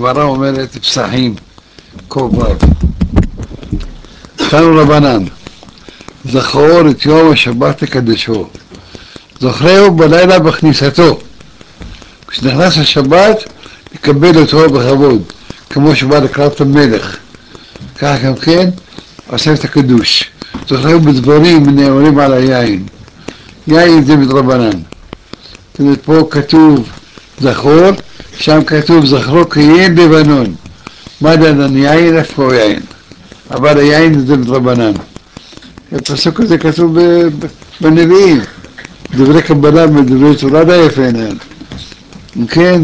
הגמרא אומרת פסחים, קורבן. תנו רבנן, זכור את יום השבת לקדשו, זוכרהו בלילה בכניסתו. כשנכנס השבת, לקבל אותו בכבוד, כמו שבא לקראת המלך. כך גם כן, עושה את הקדוש. זוכרהו בדברים נאמרים על היין. יין זה מדרבנן. זאת אומרת, פה כתוב זכור, שם כתוב זכרו כיין לבנון. מה דנן יין? איפה יין? אבל היין זה מדרבנן. הפסוק הזה כתוב בנביאים. דברי קבלה ודברי תורה די יפה עניין. כן,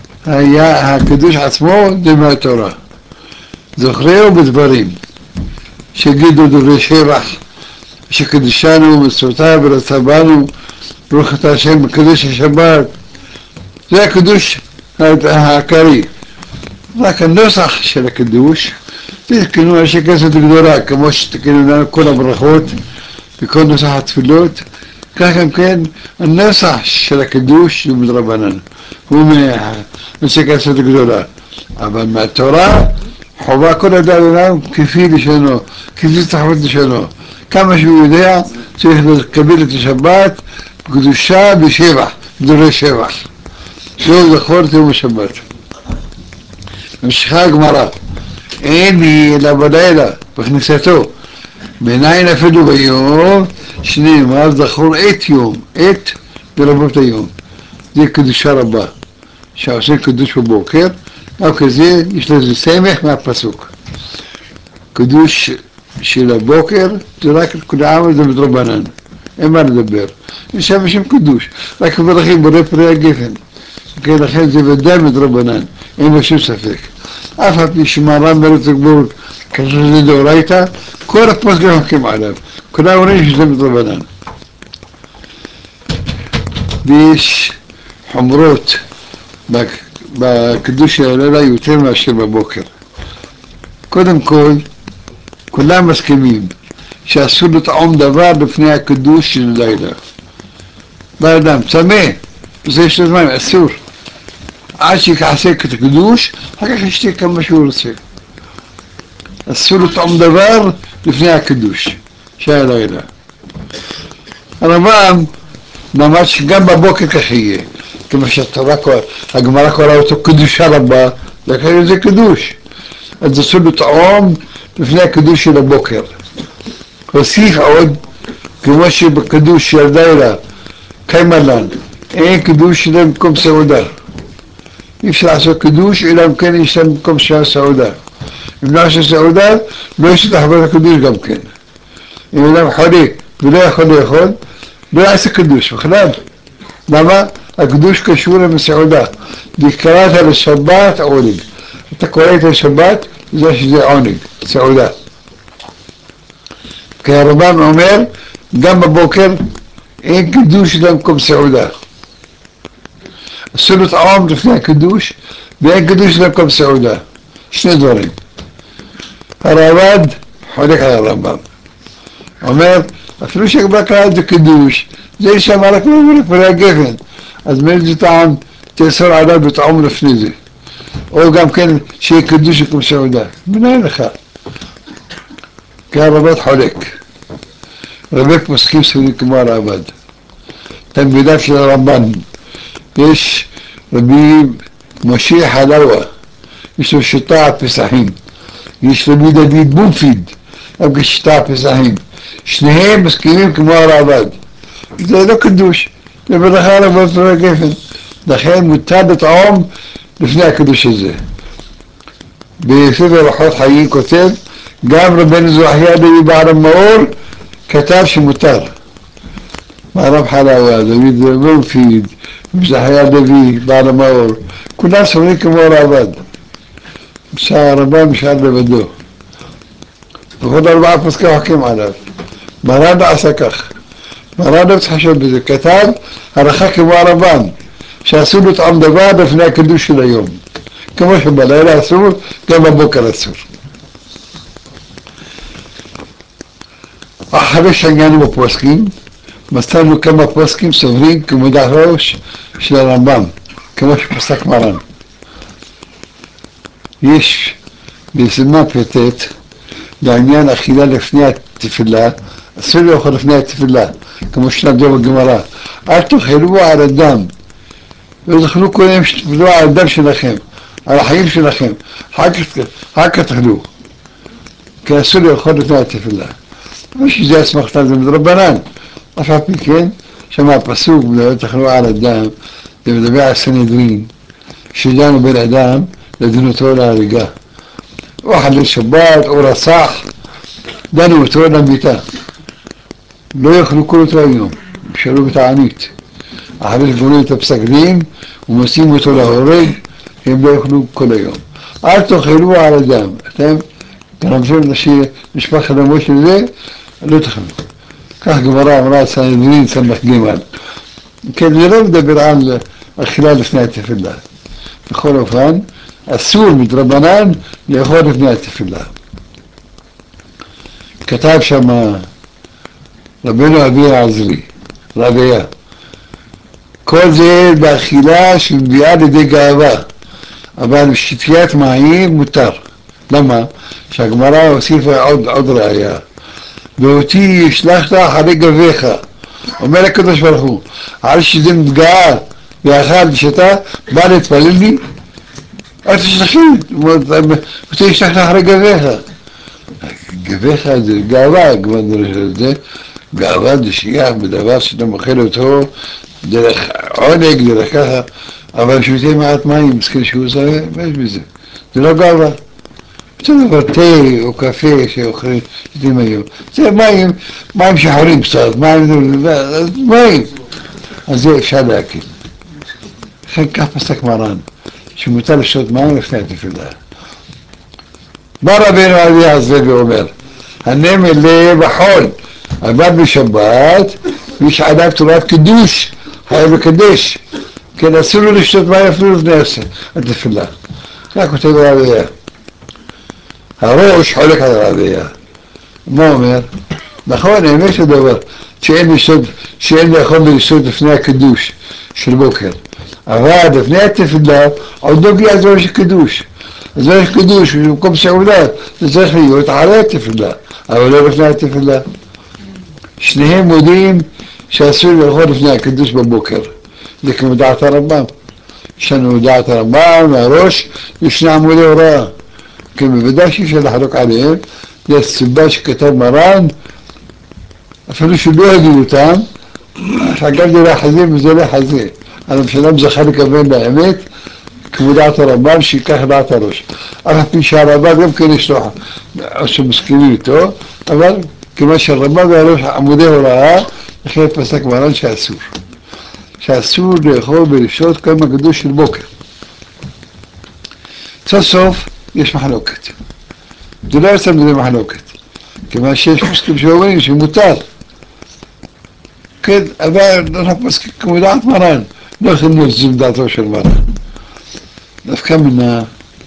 הקדוש עצמו זה מהתורה. זוכרהו בדברים, שיגידו דברי שבח, שקדשנו מצוותיו ורצה-בנו, ברוך אתה השם מקדש השבת. זה הקדוש העיקרי. רק הנוסח של הקדוש, זה תקנו אנשי כנסת גדולה, כמו שתקנו לנו כל הברכות וכל נוסח התפילות. כך גם כן, הנוסח של הקדוש הוא מדרבנן, הוא מאנשי כנסת גדולה. אבל מהתורה חובה כל אדם עולם כפי לשונו, כפי תחוות לשונו. כמה שהוא יודע צריך לקבל את השבת בקדושה בשבח, בדברי שבח. זהו זכור את יום השבת. ממשיכה הגמרא, אין לי אלא בלילה בכניסתו, מניין אפילו ביום, שנאמר זכור את יום, את ברבות היום. זה קדושה רבה, שעושים קדוש בבוקר, אבל כזה יש לזה סמך מהפסוק. קדוש של הבוקר זה רק כולם זה מדרבנן, אין מה לדבר. יש שם שם קדוש, רק מברכים בורא פרי הגפן. כן, לכן זה ודאי מדרבנן, אין לו שום ספק. אף על פי שמרן בארץ הגבול, כאשר זה דאורייתא, כל הפוסקים חוקים עליו, כולם אומרים שזה מדרבנן. ויש חומרות בקדוש של הלילה יותר מאשר בבוקר. קודם כל, כולם מסכימים שאסור לטעום דבר לפני הקדוש של הלילה. בא אדם צמא, זה יש לו זמן, אסור. עד שיעשה את הקדוש, אחר כך ישתה כמה שהוא רוצה. אסור לטעום דבר לפני הקדוש של הלילה. הרמב"ם למד שגם בבוקר כך יהיה, כמו שהגמרא קוראה אותו קדושה רבה, לכן זה קדוש. אז אסור לטעום לפני הקדוש של הבוקר. הוסיף עוד, כמו שבקדוש של הלילה, קיימלן, אין קדוש שלא במקום סעודה. אי אפשר לעשות קדוש, אלא אם כן יש להם במקום של סעודה. אם לא עושה סעודה, לא יש לחבר הקדוש גם כן. אם אדם חולה ולא יכול לאכול, לא יעשה קדוש בכלל. למה? הקדוש קשור עם הסעודה. וקראת לשבת עונג. אתה קורא את השבת, זה שזה עונג, סעודה. כי הרמב"ם אומר, גם בבוקר אין קידוש למקום סעודה. אסור לטעום לפני הקידוש, ואין קידוש למקום סעודה. שני דברים. הרמב"ם חולק על הרמב"ם. אומר, אפילו שהגמרא קראה את זה קידוש, זה יישמע רק לפני הגפן. אז מאיזה טעם תאסור עליו לטעום לפני זה. או גם כן שיהיה קידוש למקום סעודה. מנין לך? כי הרמב"ם חולק. רבי פוסקים סביבים כמו הרמב"ם. תלמידיו של הרמב"ם. יש רבי משה חלאווה, יש לו שיטה על פסחים. יש רבי דוד בונפיד, גם כשיטה על פסחים. שניהם מסכימים כמו הרמב"ם. זה לא קדוש, זה ברכה רבות פרי הגפן. לכן מותר לטעום לפני הקדוש הזה. בספר אורחות חיים כותב, גם רבנו זרחיה לוי בעל המאור כתב שמותר. הרב חלאווה, דוד בונפיד, זרחיה לוי בעל המאור, כולם סובלים כמו הרמב"ם. הרמב"ם נשאר לבדו. וכל ארבעה פוסקים חוקים עליו. מרן לא עשה כך. מרן לא מתחשב בזה. כתב הלכה כמו הרמב"ם, שאסור לטעום דבר לפני הקידוש של היום. כמו שבלילה אסור, גם בבוקר אסור. אחרי שהגענו בפוסקים, מצאנו כמה פוסקים סוברים כמו דעת ראש של הרמב"ם, כמו שפסק מרן. יש בסימן פ"ט לעניין אכילה לפני התפילה, אסור לאכול לפני התפילה, כמו שלמדו בגמרא. אל תאכלו על הדם, לא תאכלו קודם שתפלו על הדם שלכם, על החיים שלכם, אחר כך תאכלו, כי אסור לאכול לפני התפילה. לא שזה אסמכתא זה מדרבנן, אף על פי כן, שם הפסוק, לא תאכלו על הדם, זה מדבר על סנהדרין, שדנו בין אדם לדינותו להריגה. או חלל שבת, או רצח, דנו אותו למיתה. לא יחלקו אותו היום, שאלו בתענית. אחרי שגומרים את הפסק דין ומוציאים אותו להורג, הם לא יאכלו כל היום. אל תאכלו על הדם. אתם, כרמזון משפחת המות של זה, לא תאכלו. כך גמרא אמרה סנהדרין סמ"ך ג'. כן, זה לא מדבר על אכילה לפני התפילה. בכל אופן, אסור מדרבנן לאכול לפני התפילה. כתב שם רבנו אבי העזרי, רביה. כל זה באכילה שמביאה לידי גאווה, אבל שתיית מים מותר. למה? שהגמרא הוסיפה עוד ראיה. ואותי ישלחת אחרי גביך, אומר הקדוש ברוך הוא, על שזה מתגאה ואכל ושתה, בא להתפלל לי? אל תשלחי, אותי ישלחת אחרי גביך. גביך זה גאווה, גאווה זה שייך בדבר שאתה מוכר אותו דרך עונג, דרך ככה, אבל שותה מעט מים, מסכים שהוא עושה, מה יש בזה? זה לא גאווה. זה דבר תה או קפה שאוכלים, שותים היום. זה מים שחורים קצת, מים. אז זה אפשר להקים. לכן כך פסק מרן, שמותר לשתות מים לפני התפילה. בא רבנו אבי העזרי ואומר, הנמלה בחול, אבל בשבת, יש עליו תורת קידוש, חייב לקדש, כן, אסור לו לשתות מים אפילו לפני התפילה. כך כותב רביה. הראש חולק על רביה. מה אומר? נכון, האמת של דבר, שאין לאכול לשתות לפני הקידוש של בוקר. אבל לפני התפילה, עוד לא הגיע הזמן של קידוש. הזמן של קידוש, במקום סעודה, זה צריך להיות אחרי התפילה, אבל לא לפני התפילה. שניהם מודים שאסור לאכול לפני הקידוש בבוקר. זה כמו דעת הרמב"ם. יש לנו דעת הרמב"ם, מהראש, יש עמודי הוראה. כי בוודאי שאי אפשר לחלוק עליהם, זה הסיבה שכתב מרן, אפילו שלא הגיעו אותם, אגב זה לחזה וזה לחזה. המשלם זכה לכוון לאמת, כמו דעת הרמב"ם, שיקח דעת הראש. אף פי שהרמב"ם גם כן יש לו, או שמסכימים איתו, אבל כמו שהרמב"ם והראש עמודי הוראה, לכן פסק מרן שאסור. שאסור לאכול ולשתות כמה קדוש של בוקר. סוף סוף יש מחלוקת. זה לא יצא מזה מחלוקת. כיוון שיש פסקים שאומרים שמותר. כן, אבל אנחנו פסקים כמו דעת מרן. לא יכולים להוצאים דעתו של מרן. דווקא מנה,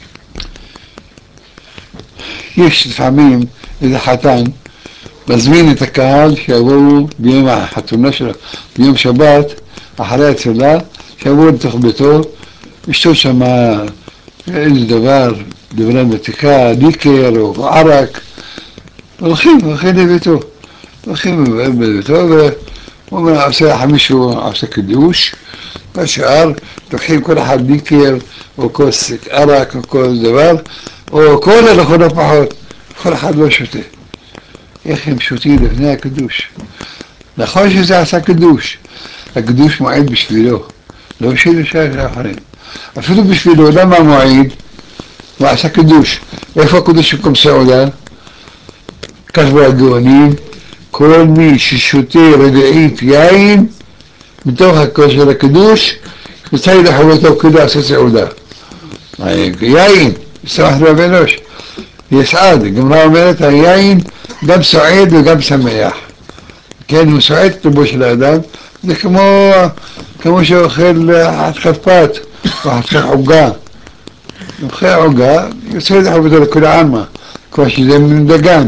יש לפעמים איזה חתן, מזמין את הקהל שיבואו ביום החתונה שלו, ביום שבת, אחרי התפילה, שיבואו לתוך ביתו, ישתו שם איזה דבר, דברי מתיקה, ליקר או ערק, הולכים לביתו. הולכים לביתו והוא אומר, עושה מישהו, עושה קידוש, והשאר לוקחים כל אחד ליקר או כוס ערק או כל דבר, או כל לכל הפחות, כל אחד לא שותה. איך הם שותים לפני הקידוש? נכון שזה עשה קידוש, הקידוש מועיד בשבילו, לא בשביל לשאר האחרים. אפילו בשבילו, למה מועיד? הוא עשה קידוש. איפה הקידוש במקום סעודה? כתבו הגאונים, כל מי ששותה רגעית יין מתוך הכוס של הקידוש, יצא לחובתו כאילו עשה סעודה. יין, ישמח לב אנוש, יסעד, הגמרא אומרת, היין גם סועד וגם שמח. כן, הוא סועד את ליבו של האדם, זה כמו שאוכל חתיכת פת או חתיכת עוגה. אוכל עוגה, יוצא לחובתו לכל העלמא, כמו שזה מן דגן.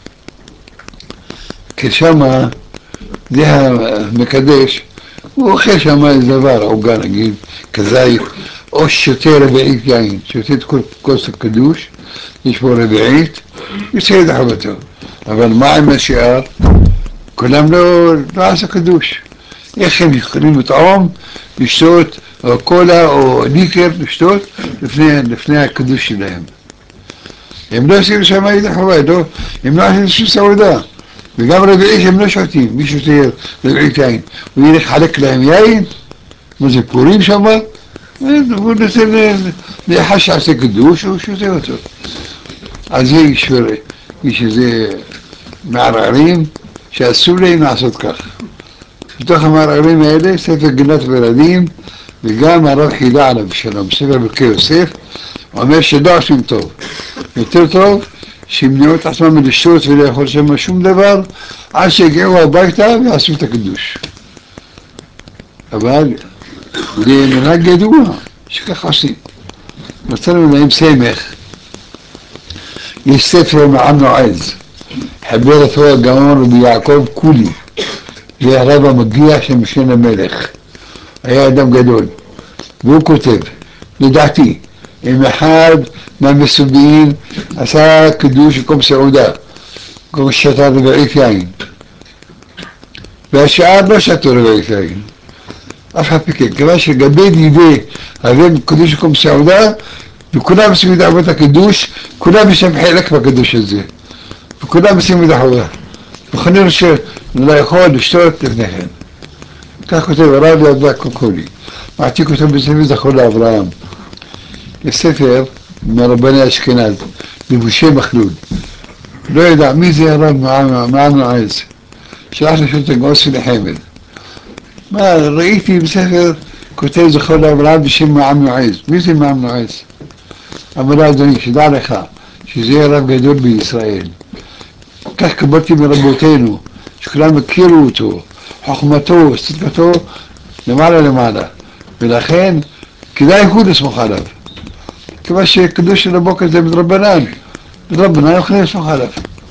כי שמה זה המקדש, הוא אוכל שמה איזה דבר, עוגה נגיד, כזית, או שותה רביעית יין, שותה את כל כוס הקדוש, יש בו רביעית, יוצא ידי חובתו. אבל מה עם השאר? כולם לא עשו קדוש. איך הם יכולים לטעום, לשתות, או קולה או ניקר, לשתות, לפני הקדוש שלהם? הם לא עושים שם ידי חובה, הם לא עושים שום סעודה. וגם רביעית הם לא שותים, מי שותה רביעית יין. הוא ילך חלק להם יין? מה זה פורים שם? הוא נותן לאחד שעשה קדוש, הוא שותה אותו. אז יש איזה מערערים שאסור להם לעשות כך. בתוך המערערים האלה, ספר גנת ורדים, וגם הרב חידה עליו שלום, ספר ברכי יוסף, אומר שלא עושים טוב. יותר טוב שימנעו את עצמם מלשתות ולאכול שם שום דבר, עד שיגיעו הביתה ועשו את הקדוש. אבל זה מנהג ידוע שכך עושים. מצאנו להם סמך. יש ספר מעם נועז, חבר אותו הגאון רבי יעקב קולי, זה הרב המגיע של משנה למלך, היה אדם גדול, והוא כותב, לדעתי, אם אחד מהמסובים עשה קידוש במקום סעודה, במקום שתה רביעית יין, והשאר לא שתו רביעית יין, אף אחד מכן, כיוון שלגבי דידי הרי קידוש במקום סעודה, וכולם עושים את עבודת הקידוש, כולם יש להם חלק בקידוש הזה, וכולם עושים את החובה, מוכנים שלא יכול לשתות לפני כן. כך כותב הרב ידע קוקולי, מעתיק אותו בספר זכור לאברהם. יש ספר מרבני אשכנז, לבושי מחלול. לא יודע מי זה הרב מעם נועז, שלח לשאול את הגאוס לחמד. מה, ראיתי בספר כותב זכור לאברהם בשם מעם נועז. מי זה מעם נועז? אמר לה, אדוני, שדע לך שזה הרב גדול בישראל. כך קבלתי מרבותינו, שכולם הכירו אותו, חוכמתו, צדקתו, למעלה, ולכן כדאי הוא לסמוך עליו. כיוון שקדוש של הבוקר זה מדרבנן יכולים לסמוך עליו.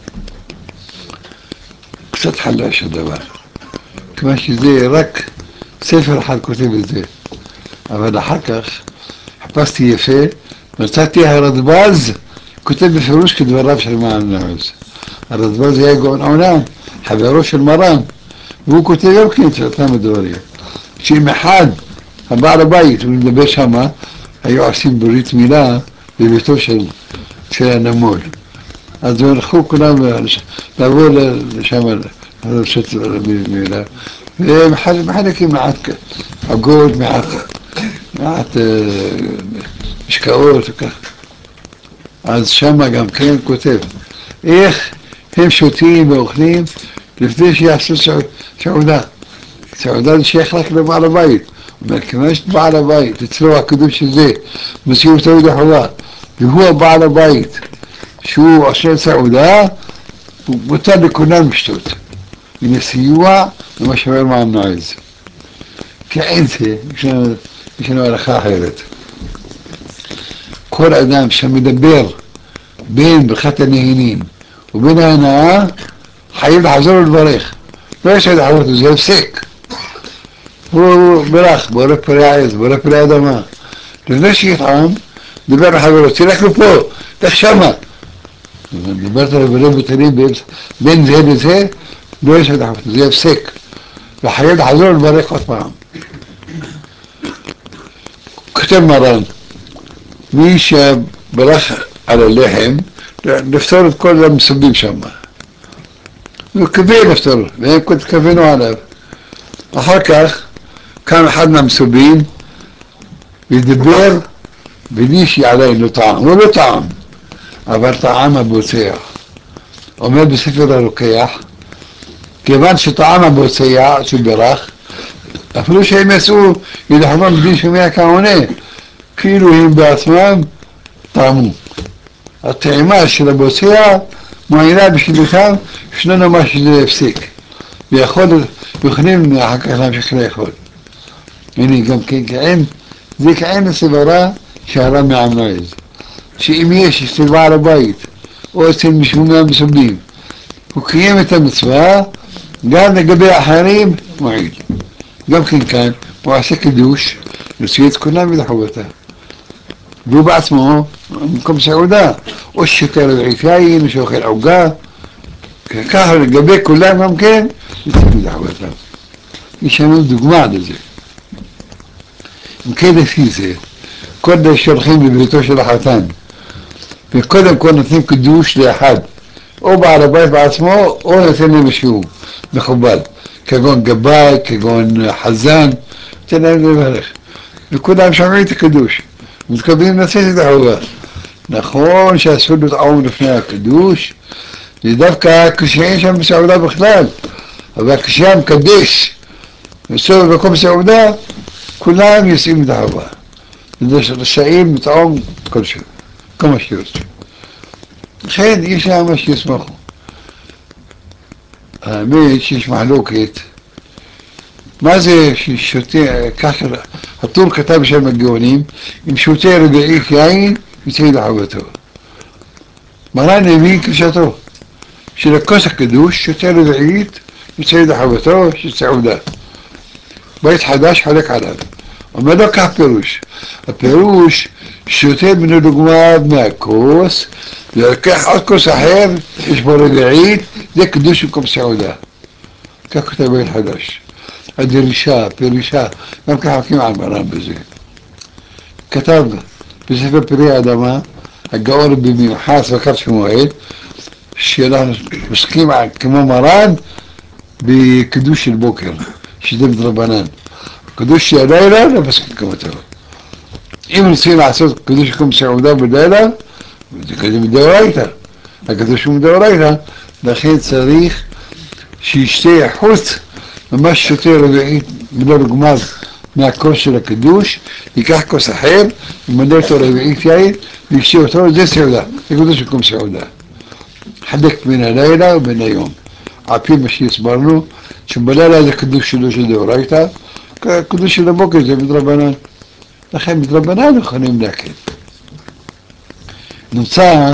קצת חלש הדבר, כיוון שזה רק ספר אחד כותב את זה, אבל אחר כך חיפשתי יפה, מצאתי הרדב"ז כותב בפירוש כדבריו של מעם נועז. הרדב"ז היה גאון עולם, חברו של מרן, והוא כותב גם כן את אותם הדברים. שאם אחד, הבעל הבית, הוא מדבר שמה, היו עושים ברית מילה בביתו של הנמול. אז הלכו כולם לבוא לשם, לעשות מילה, ומחלקים מעט עגות, מעט משקאות וכך. אז שמה גם כן כותב, איך הם שותים ואוכלים לפני שיעשו סעודה. סעודה זה שייך רק לבעל הבית. הוא אומר, כיוון שבעל הבית, אצלו הקדוש הזה, מסיעו אותו ידי חובה, והוא הבעל הבית, שהוא עושה סעודה, הוא מותר לכולם לשתות. הנה סיוע למה שאומר מעם נועז. כעין זה, יש לנו הלכה אחרת. כל אדם שמדבר בין ברכת הנהנים ובין ההנאה, חייב לחזור ולברך. לא יש עד חוות, זה הפסק. הוא ברך, בורא פרי העז, בורא פרי האדמה. לפני שיטעם, דיבר לחברו, תלך לפה, תלך שמה. דיברת לבנים בטלים בין זה לזה, לא יש עד חוות, זה הפסק. וחייב לחזור ולברך עוד פעם. כותב מרן, מי שברך על הלחם, לפתור את כל המסובים שם. הוא קווה לפתור, והם כוונו עליו. אחר כך קם אחד מהמסובים ודיבר בלי שעדיין לא טעם, הוא לא טעם, אבל טעם הבוצע. אומר בספר הרוקח, כיוון שטעם הבוצע שהוא ברך, אפילו שהם יצאו ידחמם בלי שומע כעונה, כאילו הם בעצמם טעמו. הטעימה של הבוצע מועילה בשלילותם, שלא נאמר שזה הפסיק. ויכולים אחר כך להמשיך לאכול. הנה גם כן כעין, זה כעין הסברה שהרב מעם נועז. שאם יש אצל בעל הבית, או אצל מישהו מהמסובים, הוא קיים את המצווה, גם לגבי האחרים מועיל. גם כן כאן, הוא עושה קידוש, נוציא את כולם ולחובתה. והוא בעצמו במקום סעודה, או ששותה רביעית יין, או שאוכל עוגה, ככה לגבי כולם גם כן, יוצאים מדעותם. יש לנו דוגמה לזה. אם כן לפי זה, קודם שהולכים לביתו של החתן, וקודם כל נותנים קידוש לאחד, או בעל הבית בעצמו, או נותן להם משהו מכובד, כגון גבאי, כגון חזן, נותן להם לברך. וכולם שומעים את הקידוש, מתכוונים לצאת את החובה. נכון שאסור לטעום לפני הקידוש, זה דווקא כשאין שם סעודה בכלל, אבל כשהיה מקדש, בסוף במקום סעודה, כולם יוצאים את החובה. רשאים לטעום כל מה שיוצא. לכן יש להם מה שישמחו. האמת שיש מחלוקת, מה זה ששותה, ככה, הטור כתב בשם הגאונים, אם שותה רביעית יין, יוצא לחובתו. מרן הבין קדושתו, שלכוס הקדוש, שותה רביעית, יוצא לחובתו של סעודה. בית חדש חולק עליו. אומר לו כך פירוש. הפירוש שותה ממנו דוגמה מהכוס, ולקח עוד כוס אחר, יש בו רביעית, זה קדוש במקום סעודה. כך כותב בית חדש. הדרישה, פירושה, גם ככה חוקים על מרן בזה. כתב בספר פרי האדמה, הגאון במיוחד סבקת שמואל, שאנחנו עוסקים כמו מרן בקידוש של בוקר, שזה מדרבנן. קידוש של הלילה, לא פסקים כמותו. אם רוצים לעשות קידוש כמו סעודה בלילה, זה כזה מדאורייתא. הקידוש הוא מדאורייתא, לכן צריך שישתה חוץ, ממש שותה רביעית מלא רוגמז מהכוס של הקידוש, ייקח כוס אחר, ימלא אותו רביעית יין, וישתה אותו, זה סעודה, זה קידוש כמו סעודה. חלק בין הלילה ובין היום. על פי מה שהסברנו, שבלילה זה קידוש שלו של דאורייתא, קידוש של הבוקר זה מדרבנן. לכן מדרבנן יכולים להקל. נמצא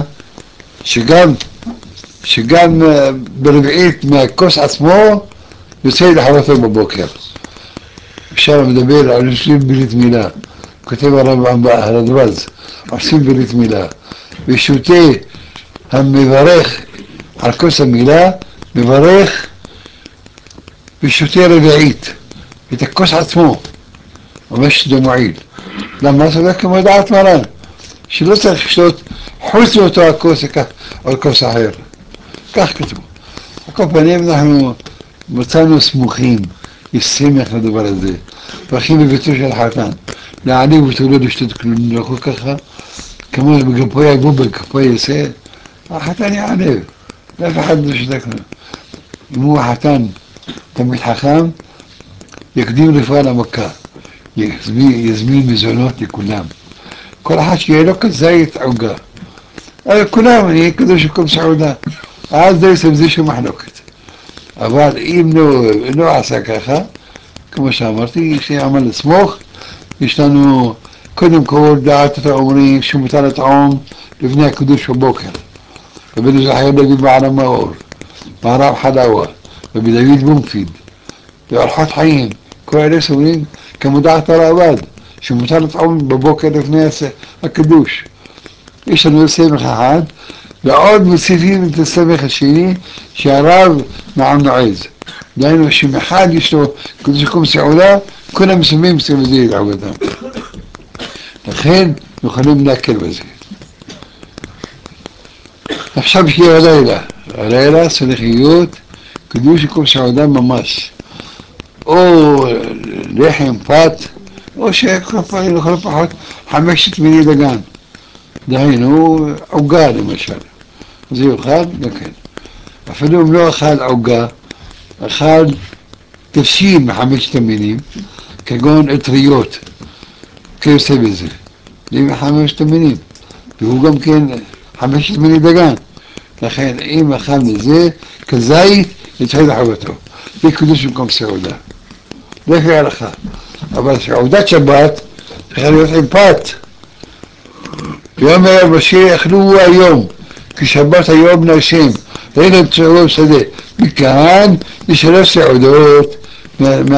שגם ברביעית מהכוס עצמו יוצא לחובתו בבוקר. אפשר לדבר על עושים ברית מילה. כותב הרדב"ז, עושים ברית מילה. ושותה המברך על כוס המילה, מברך ושותה רביעית. את הכוס עצמו. אומר שזה מועיל. למה? זה כמו דעת מרן. שלא צריך לשתות חוץ מאותו הכוס או כוס אחר. כך כתוב. על כל פנים אנחנו מצאנו סמוכים, יש שמח לדבר הזה. והולכים בביתו של חתן. לעני אותו לא לשתות כלום, נלכו ככה, כמו בגפוי הגוף, בגפוי יסד, החתן יענב, לאף אחד לא שתה כלום. אם הוא החתן תמיד חכם, יקדים רפואה למכה, יזמין מזונות לכולם. כל אחד שיהיה לו כזית עוגה. כולם, אני קדוש במקום סעודה. אז זה יש איזה שהוא מחלוקת. אבל אם לא עשה ככה, כמו שאמרתי, יש לי עמל לסמוך, יש לנו קודם כל דעת את האומרים שמותר לטעום לפני הקדוש בבוקר. רבי זכריה דוד בערם מאור, בערב חדאווה, רבי דוד בונפיד, באורחות חיים, כל אלה סוברים כמו דעת הרעב"ד, שמותר לטעום בבוקר לפני הקדוש. יש לנו סמך אחד, ועוד מוסיפים את הסמך השני, שהרב מעם נועז. דהיינו שמחד יש לו קדוש במקום סעודה, כולם מסוימים מסוים לזה לעבודם. לכן יכולים להקל בזה. עכשיו שיהיה הלילה. הלילה צריך להיות קדוש במקום סעודה ממש. או לחם, פת, או לכל פחות 5 מיני דגן. דהיינו עוגה למשל. זה יאכל, וכן. אפילו אם לא אכל עוגה, אכל תבשיל מ5 המינים, כגון אטריות, כיוצא בזה. זה מ5 המינים, והוא גם כן 5 מיני דגן. לכן אם אכל מזה, כזית, יצא לחובתו. זה קדוש במקום סעודה. זה לפי ההלכה. אבל סעודת שבת, צריכה להיות עם פת. ויאמר משה אכלו היום, כי שבת היום להשם, ואין להם צערו שדה. מכאן יש 3 סעודות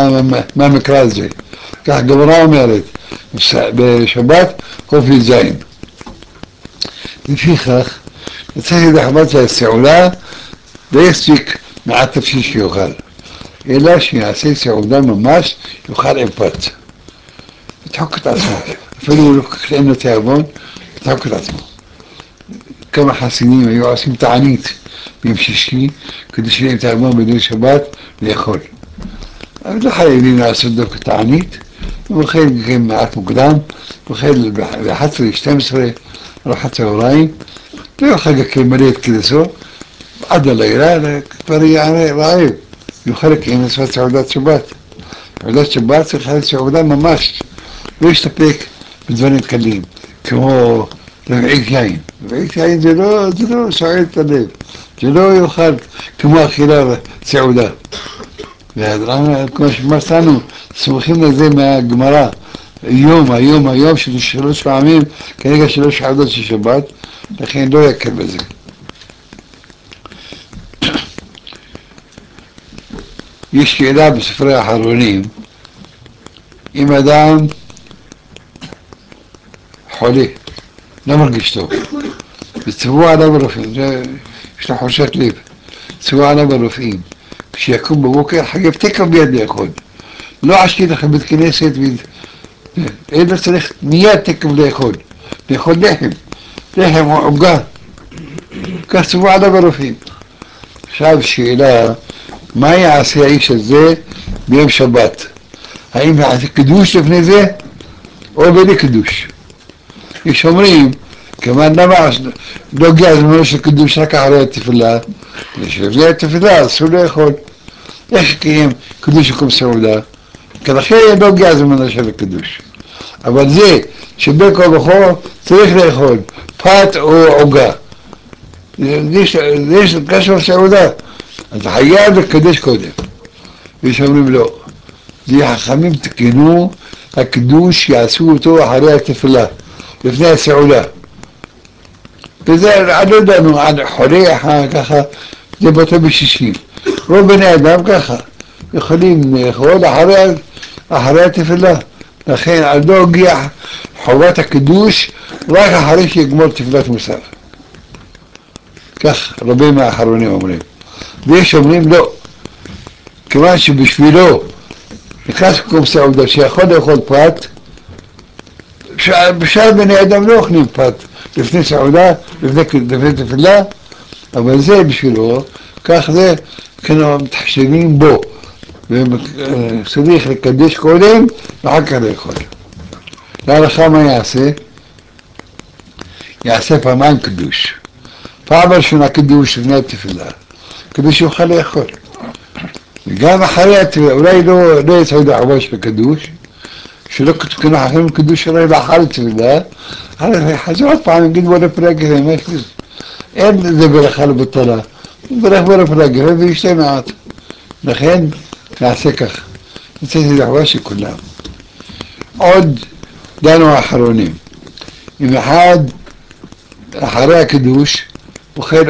מהמקרא הזה. כך גמרא אומרת, בשבת חוף י"ז. לפיכך, נצטרך לחמת שהסעודה לא יספיק מעט נפשי שיאכל, אלא שיעשה סעודה ממש, יאכל עם פת. ידחוק את עצמו, אפילו אין לו תיאבון, ידחוק את עצמו. כמה חסידים היו עושים תענית ביום שישי, כדי שיהיה עם תיאבון בליל שבת לאכול. אבל לא חייבים לעשות דווקא תענית, הוא אוכל גם מעט מוקדם, הוא אוכל ב-11-12, ארוחת צהריים, לא יוכל מלא את כדסו, עד הלילה כבר יענה רעב, יוכל לקיים לעשות סעודת שבת. סעודת שבת צריכה להיות סעודה ממש, לא יסתפק בדברים קלים, כמו רבעית יין. רבעית יין זה לא סועד את הלב, זה לא יוכל כמו אכילה סעודה. כמו שמצאנו, סמוכים לזה מהגמרא, היום של 3 פעמים, כרגע 3 סעודות של שבת, לכן לא יקל בזה. יש שאלה בספרי האחרונים, אם אדם חולה, לא מרגיש טוב, וצבוע עליו הרופאים, יש לו חושת לב, צבוע עליו הרופאים, כשיקום בבוקר חייב תקע ביד לאכול, לא עשקי לכם בית כנסת, אלא צריך מיד תקע לאכול לחם או עוגה, כך צבוע עליו הרופאים. עכשיו שאלה, מה יעשה האיש הזה ביום שבת? האם יעשה קידוש לפני זה או בלי קידוש? יש אומרים, כמובן למה לא הגיע זמנו של קידוש רק אחרי התפילה? לפני התפילה אסור לאכול. איך קיים קידוש במקום סעודה? לכן לא הגיע זמנו של קידוש. אבל זה שבין כה וכה צריך לאכול פת או עוגה. יש קשר סעודה, אז חייב לקדש קודם. ויש אומרים לא, זה חכמים תקנו, הקידוש יעשו אותו אחרי התפילה, לפני הסעודה. וזה, לא ידענו, חולה ככה, זה באותו בשישים. רוב בני אדם ככה, יכולים לאכול אחרי התפילה. לכן עד לא הגיע חובת הקידוש, רק אחרי שיגמור תפילת מוסף. כך רבים האחרונים אומרים. ויש אומרים לא, כיוון שבשבילו נכנס מקום סעודה שיכול לאכול פת, בשאר בני אדם לא אוכלים פת לפני סעודה, לפני תפילה, אבל זה בשבילו, כך זה כנו מתחשבים בו, וצריך לקדש קודם ואחר כך לאכול. להלכה מה יעשה? יעשה פעמיים קידוש. פעם ראשונה קידוש לפני התפילה, כדי שיוכל לאכול. וגם אחרי התפילה, אולי לא יצעוד החובה של הקידוש, שלא כתוב אחרים קידוש שלו לאחר התפילה, חזור עוד פעם, יגיד בוא לפלגת, אין לזה ברכה לבטלה, ברך בוא לפלגת וישתה מעט. לכן נעשה כך, נצאתי לחובה של כולם. עוד דנו האחרונים, אם אחד אחרי הקידוש אוכל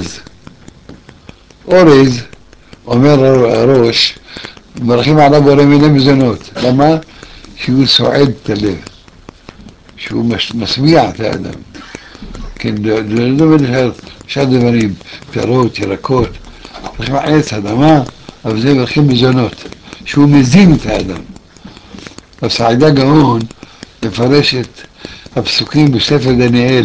אורז, אומר הראש, מברכים עליו בורא מיני מזונות. למה? שהוא סועד את הלב, שהוא משביע את האדם. כן, לא דומה לשאר דברים, פירות, ירקות, מברכים על עץ אדמה, אבל זה מברכים מזונות, שהוא מזין את האדם. הסעדה גאון מפרש את הפסוקים בספר דניאל,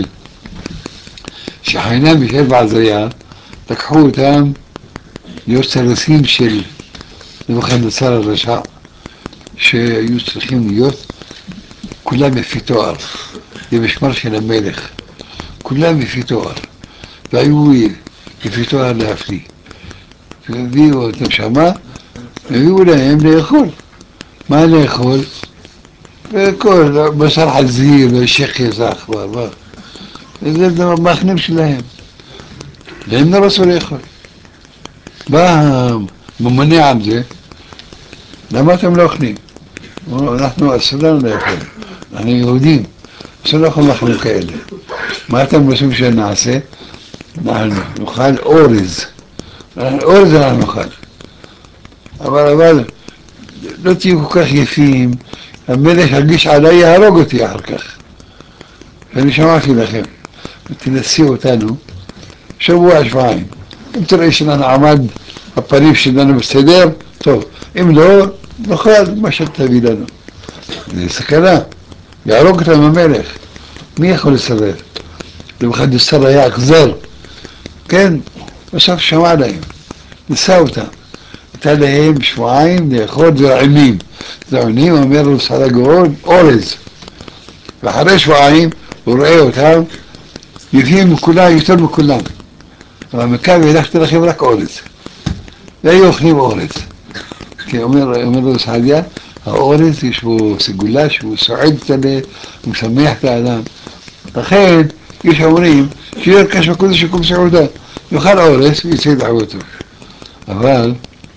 שחינם מישאל ועזריה לקחו אותם להיות סרסים של נבוכדנצר הרשע, שהיו צריכים להיות כולם יפי תואר, במשמר של המלך, כולם יפי תואר, והיו יפי תואר להפליא. והביאו אותם שמה, והביאו להם לאכול. מה לאכול? וכל בשר חזיר ושכי זך, וזה המאכלים שלהם. והם לא רצו לאכול. בא הממונה על זה, למה אתם לא אוכלים? אנחנו אסור לנו לאכול, אנחנו יהודים, אסור לאכול מאכלים כאלה. מה אתם רוצים שנעשה? אנחנו נאכל אורז אנחנו נאכל. אבל לא תהיו כל כך יפים, המלך הרגיש עליי יהרוג אותי אחר כך. ואני שמעתי לכם, ותנסי אותנו שבוע, שבועיים. אם תראי שלנו עמד, הפנים שלנו בסדר, טוב. אם לא, נאכל מה שתביא לנו. זה סכנה. יהרוג אותם המלך. מי יכול לסרב? נבוכדנצר היה אכזר. כן, בסוף שמע להם. ניסה אותם. נתן להם שבועיים לאכול זרעונים. זרעונים אומר לו שר הגאון, אורז. ואחרי שבועיים הוא רואה אותם יפים מכולם, יותר מכולם. אבל מכאן הלכתי לכם רק אורז. והיו אוכלים אורז. כי אומר לו סעדיה, האורז יש בו סגולה שהוא סועד את הלב, הוא משמח את האדם. לכן יש אומרים שירכש בקודש יקום סעודה, יאכל אורז ויצא דעבותו. אבל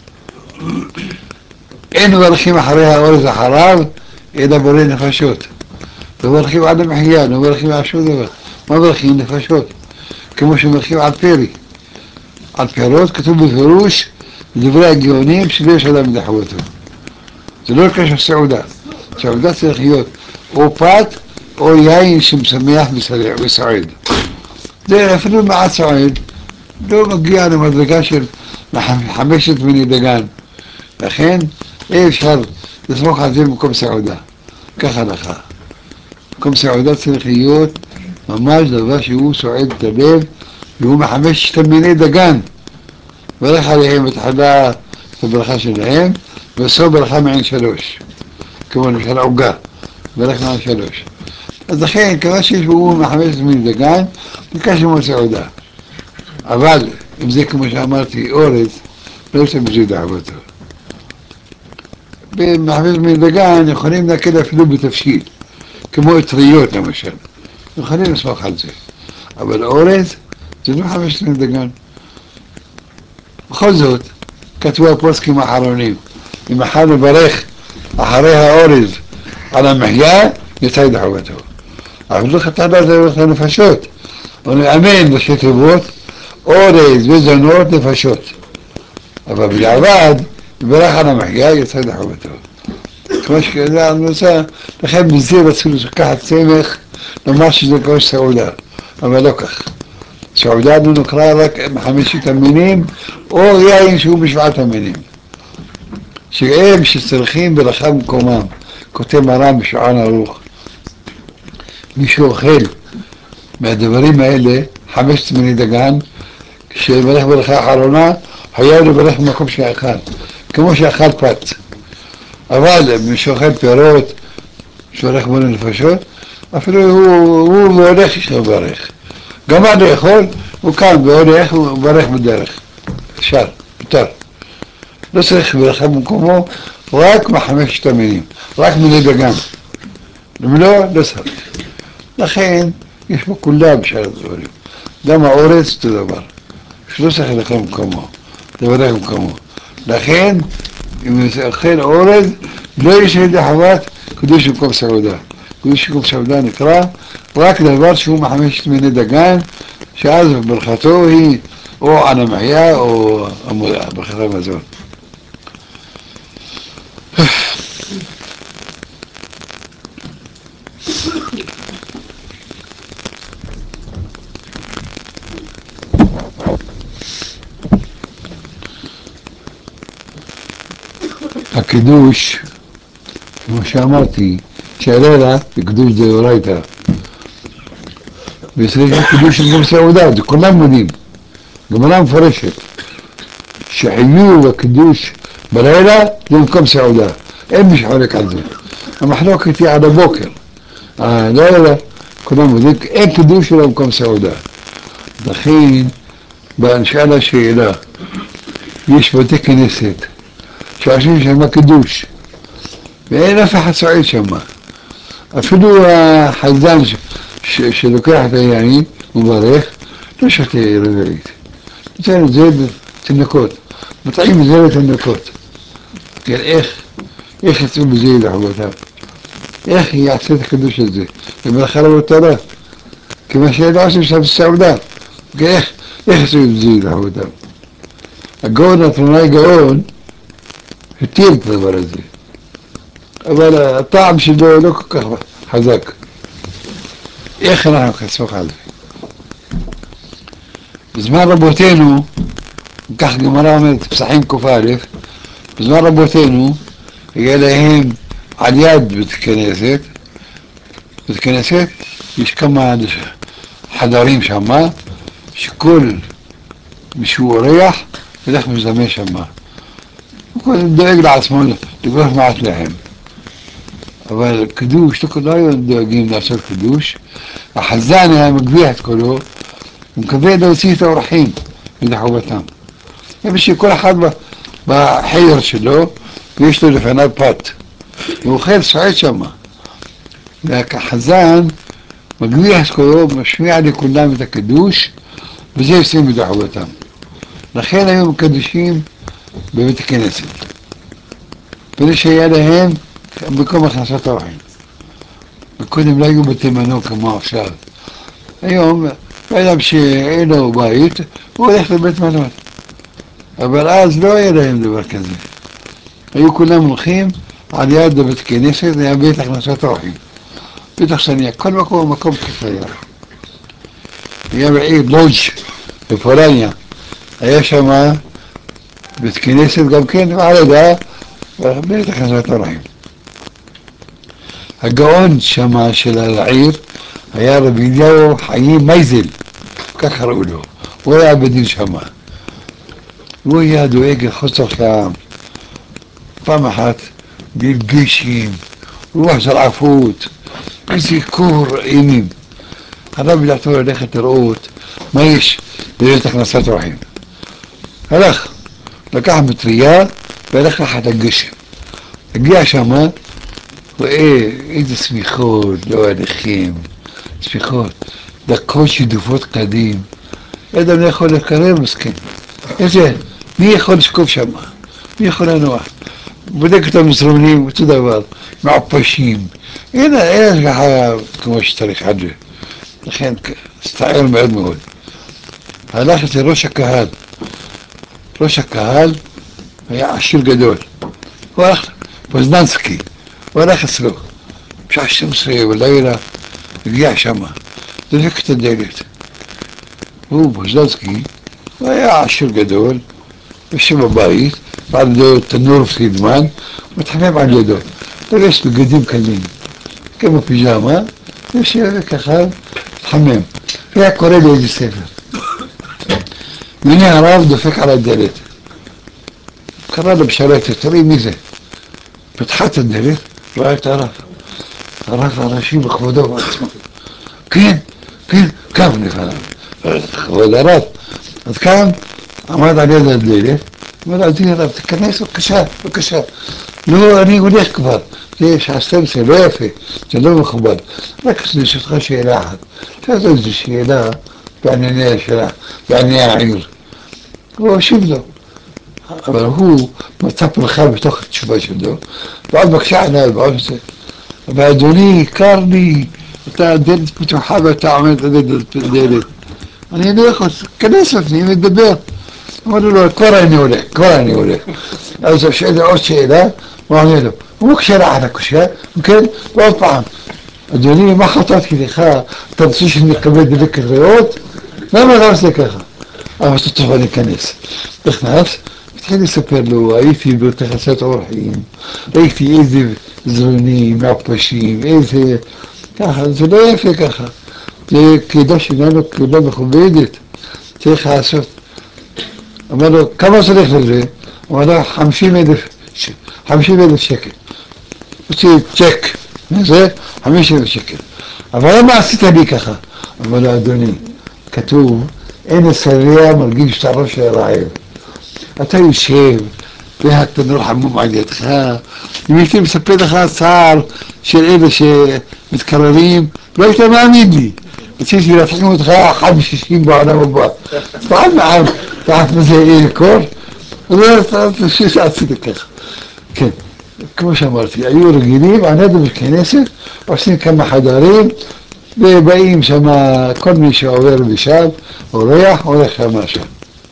אין מברכים אחרי האורז אחריו, אלא בורא נפשות. לא מברכים על המחיה, לא מברכים על שום דבר. מה מברכים? נפשות. כמו שמברכים על פרי. על פירות כתוב בפירוש, בדברי הגאונים, שיש אדם דחבותו. זה לא קשר סעודה. סעודה צריך להיות או פת או יין שמשמח וסועד. זה אפילו מעט סועד, לא מגיע למדרגה של 5 מיני דגן. לכן אי אפשר לסמוך על זה במקום סעודה. ככה לך. במקום סעודה צריך להיות ממש דבר שהוא סועד את הלב, והוא 5 מיני דגן. ברך עליהם בתחילה את הברכה שלהם, בסוף ברכה מעין 3. כמו למשל עוגה, ברך מעין 3. אז לכן, כמה שיש בו 5 מיני דגן, ביקש ללמוד סעודה. אבל אם זה כמו שאמרתי, אורז, לא יש בזה דעבותו. ב5 מיני דגן יכולים להקל אפילו בתבשיל, כמו אטריות למשל. יכולים לסמוך על זה. אבל אורז זה לא 5 מיני דגן. בכל זאת, כתבו הפוסקים האחרונים, אם אחד מברך אחרי האורז על המחיה, יצא דעבותו. אבל לא חתן לזה לנפשות. אמן ראשי תיבות, אורז וזונות נפשות. אבל בדיעבד, מברך על המחיה, יצא דעבותו. כמו שכזה אני רוצה, לכן בזה רצו לקחת צמח, לומר שזה כמו סעודה, אבל לא כך. סעודה לא נקרא רק 5 המינים, או יין שהוא בשבעת המינים. שהם שצריכים ברכה במקומם, כותב מרן בשולחן ערוך. מי שאוכל מהדברים האלה, 5 מיני דגן, כשברך ברכה האחרונה, חייב לברך במקום שאכל, כמו שאכל פת. אבל מי שאוכל פירות, שהולך בו לנפשות, אפילו הוא הולך יש לו ברך. גמר לאכול, הוא קם והולך, הוא ברך בדרך. אפשר, יותר. לא צריך ברכה במקומו, רק 5 המינים, רק מיני דגן. אם לא, לא צריך. לכן, יש בו כולם בשאר הדברים. גם האורז אותו דבר. שלא צריך לאכול במקומו, לברך במקומו. לכן, אם אוכל אורז, לא יש ידי חוות קדוש במקום סעודה. קדוש במקום סעודה נקרא רק דבר שהוא 5 מיני דגן, שאז ברכתו היא או על המחיה או ברכת המזון. הקידוש, כמו שאמרתי, שעררה בקדוש דאורייתא. וישראל יש קידוש במקום סעודה, זה כולם מודים. גמרא מפרשת, שחיוב הקידוש בלילה זה במקום סעודה. אין מי שחולק על זה. המחלוקת היא עד הבוקר. הלילה, כולם מודים, אין קידוש אלא במקום סעודה. לכן, נשאלה השאלה, יש בתי כנסת שעושים שם קידוש, ואין אף אחד סועד שם. אפילו החזן שלוקח את היין וברך, לא שותה רביעית. נותן את זה בתינוקות, מטעים את זה לתינוקות. כן, איך יצאו בזה לחובותיו? איך יעשה את הקידוש הזה? במלאכה לא תורה, כמה שלא עושים שם סעודה. איך יצאו בזה לחובותיו? הגאון התרונאי גאון התיר את הדבר הזה. אבל הטעם שלו לא כל כך חזק. איך אנחנו נסמוך על זה? בזמן רבותינו, כך גמרא אומרת, פסחים ק"א, בזמן רבותינו, היה להם על יד בית כנסת, יש כמה חדרים שמה, שכל מישהו אורח, ילך מזדמן שמה. הוא דואג לעצמו לגרוף מעט להם. אבל קידוש, לא היו דואגים לעשות קידוש. החזן היה מגביה את קולו, הוא מקווה להוציא את האורחים מדחובתם. כל אחד בחדר שלו, ויש לו לפניו פת. הוא אוכל סועד שמה. והחזן מגביה את קולו, משמיע לכולם את הקידוש, וזה יוצאים מדחובתם. לכן היו מקדשים בבית הכנסת. כדי שהיה להם מקום הכנסת אורחים. וקודם לא היו בתי מלון כמו עכשיו. היום, אדם שאין לו בית, הוא הולך לבית מלון. אבל אז לא היה להם דבר כזה. היו כולם הולכים על יד בית כנסת, היה בית הכנסת אורחים. בית אכסניה, כל מקום ככה היה. היה בעיר לודג' בפולניה. היה שם בית כנסת גם כן, ועל ידה בית הכנסת אורחים. הגאון שמה של העיר היה רבי אליהו חיים מייזל, כך ראו לו, הוא היה בדין שמה. הוא היה דואג לחוסר העם. פעם אחת בגשם, רוח של עפות, איזה קור אימים. הרב לדעתו ללכת לראות מה יש בבית הכנסת אורחים. הלך, לקח מטריה והלך לחת הגשם. הגיע שמה, רואה איזה סמיכות, לא הליכים, סמיכות, דקות שידופות קדים. אדם לא יכול לקרב, מסכן. איזה, מי יכול לשקוף שם? מי יכול לנוע? בודק את המזרונים, אותו דבר, מעפשים. אין השגחה כמו שצריך עד זה. לכן, הסתער מאוד מאוד. הלך אצל ראש הקהל. ראש הקהל היה עשיר גדול. הוא הלך, פוזננסקי. הוא הלך אצלו. בשעה 12 בלילה, הגיע שמה. דופק את הדלת. הוא פוזננסקי, הוא היה עשיר גדול, יושב בבית, בעל ידו תנור פרידמן, מתחמם על ידו. יש בגדים קלים, כמו פיג'מה, יושב ככה, מתחמם. והיה קורא לי איזה ספר. והנה הרב דופק על הדלת. קרא לו בשלטת, תראי מי זה. פתחה את הדלת, ראה את הרב. הרב הראשי בכבודו בעצמו. כן, קם לפניו. כבוד הרב. אז קם, עמד על יד הדלת, אמר לו, אדוני הרב, תיכנס בבקשה. לא, אני הולך כבר. זה שעה 12, לא יפה, זה לא מכובד. רק ברשותך שאלה אחת. שאלת איזו שאלה בענייני העיר. הוא השיב לו. אבל הוא מצא פרחה בתוך התשובה שלו, ועוד בקשה עליו, ועוד זה. ואדוני, קר לי, אתה דלת פתוחה ואתה עומד על דלת. אני לא יכול, כנס לפני, מדבר. אמרנו לו, כבר אני הולך. אז הוא שאלה עוד שאלה, הוא עונה לו. הוא מקשה על הקשה, וכן, ועוד פעם. אדוני, מה חטאתי לך? אתה רוצה שאני אקבל דלקת ריאות? למה אתה עושה ככה? אבל אתה צריך להיכנס. נכנס, התחיל לספר לו, הייתי בבית הכנסת אורחים, ראיתי איזה זרונים, מעפשים, איזה... ככה, זה לא יפה ככה. זה קהילה שלנו, קהילה מכובדת, צריך לעשות. אמר לו, כמה צריך לזה? אמר לו, 50,000 שקל. הוציא צ'ק, זה 50,000 שקל. אבל למה עשית לי ככה? אמר לו, אדוני, כתוב, אין השבע מרגיש את הראש של הרעב. אתה יושב, והתנור חמום על ידך, אם הייתי מספר לך צער של אלה שמתקררים, לא היית מאמין לי. רציתי להפחים אותך אחד מ-60 בעולם הבא. תחת מזה יהיה קור? עשיתי ככה. כן, כמו שאמרתי, היו רגילים, ענדו בכנסת, עושים כמה חדרים, ובאים שם כל מי שעובר ושם, אורח, הולך שם שם.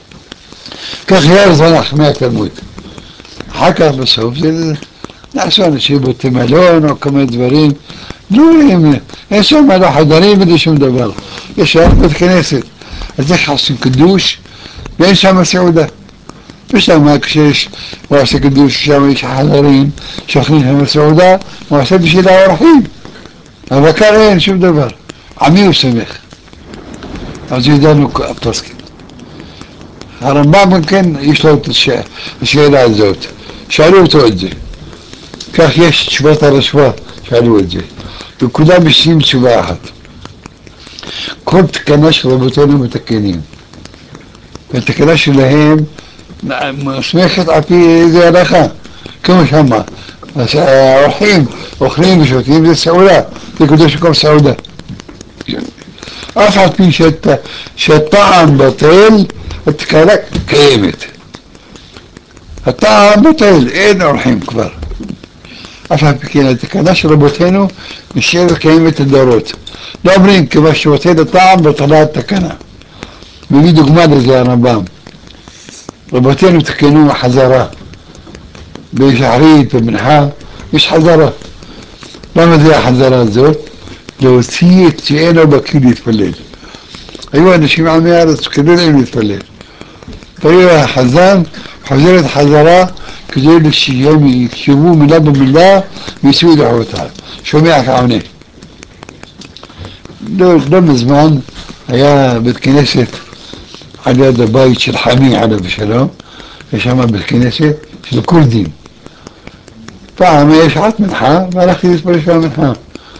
כך היה בזמן חכמי התלמוד. אחר כך בסוף זה נעשו אנשים בתי מלון או כמה דברים. לא, אין שם לא חדרים ולא שום דבר. יש שם בית כנסת. אז איך עושים קידוש ואין שם סעודה? ושם כשיש הוא עושה קידוש, שם יש חדרים שאוכלים שם סעודה, הוא עושה בשביל האורחים, אבל כאן אין שום דבר. עמי הוא שמח. אז ידענו הפוסקים. הרמב"ם גם כן יש לו את השאלה הזאת, שאלו אותו את זה. כך יש תשובת הרשב"א, שאלו את זה. וכולם משנים תשובה אחת. כל תקנה של רבותינו מתקנים. והתקנה שלהם מוסמכת על פי איזה הלכה. כמו שמה, האורחים אוכלים ושותים זה סעודה, זה קדוש כל סעודה. אף על פי שהטעם בטל, התקנה קיימת. הטעם בטל, אין אורחים כבר. אף על פי כן התקנה של רבותינו נשארת קיימת לדורות. לא אומרים כיוון שבטל הטעם בטלה התקנה. מביא דוגמה לזה הרמב"ם. רבותינו תקנו חזרה. בשחרית ובמנחה יש חזרה. למה זה החזרה הזאת? להוציא את שאינו בקיא להתפלל. היו אנשים עמי הארץ כדי להם להתפלל. והיו החזן חוזר את חזרה כדי שהם יקשבו מילה במילה ויצאו דחותה. שומע כעונה. לא מזמן היה בית כנסת על יד הבית של חמי עליו בשלום, יש שם בית כנסת של כורדים. פעם יש שעת מנחה והלכתי להתפלל של המנחה.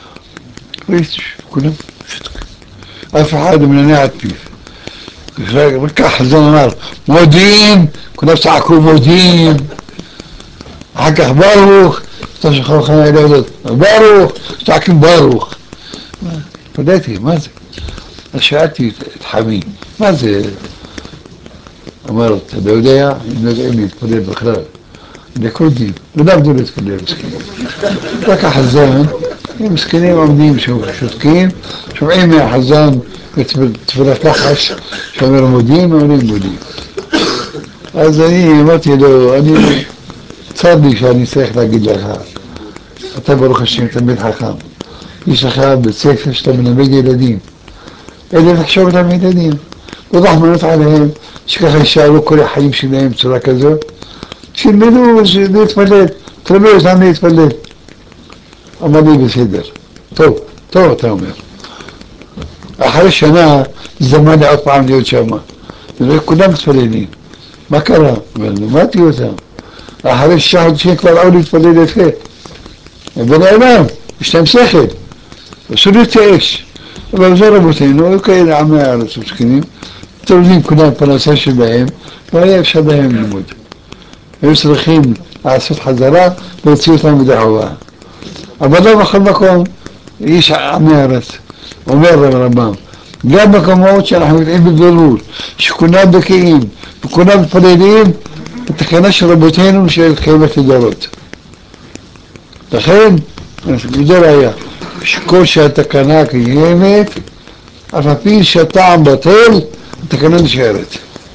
כולם שתקים. אף אחד מנענע את פיו. רק החזן אמר, מודיעין, כולם צעקו מודיעין. אחר כך ברוך, אתה שחור חנה אלה יודעת, ברוך, צעקים ברוך. פדעתי, מה זה? אז שאלתי את חמי, מה זה? אמר, אתה לא יודע, הם לא יודעים להתפלל בכלל. לכורדים, לא למדו להתפלל מסכנים. רק החזן, הם מסכנים עומדים שותקים, שומעים מהחזן תפילת לחש, שאומר מודיעין, אומרים מודיעין. אז אני אמרתי לו, צר לי שאני צריך להגיד לך, אתה ברוך השם תלמיד חכם, יש לך בית ספר שאתה מלמד ילדים, אלה לחשוב אותם ילדים, לא רחמנות עליהם, שככה יישארו כל החיים שלהם בצורה כזאת, שילמדו להתפלל, תלמדו אותם להתפלל. אמר לי בסדר, טוב אתה אומר. אחרי שנה זמן לי עוד פעם להיות שמה, וכולם מתפללים, מה קרה? ולמדתי אותם. אחרי 6 חודשים כבר באו להתפלל יפה. ונעלם, יש להם שכל, אסור להתייאש. אבל זה רבותינו, היו כאלה עמי הארץ מסכנים, תלמידים כולם פרנסה שלהם, והיה אפשר להם ללמוד. היו צריכים לעשות חזרה ולהוציא אותם מדי חובה. אבל לא בכל מקום, איש עמי הארץ, אומר הרמב"ם, גם מקומות שאנחנו יודעים בבירור, שכולם בקיאים וכולם מתפללים, התקנה של רבותינו שקיימת לדורות. לכן, זה ראיה, שכל שהתקנה קיימת, אף על פי שהטעם בטל, התקנה נשארת.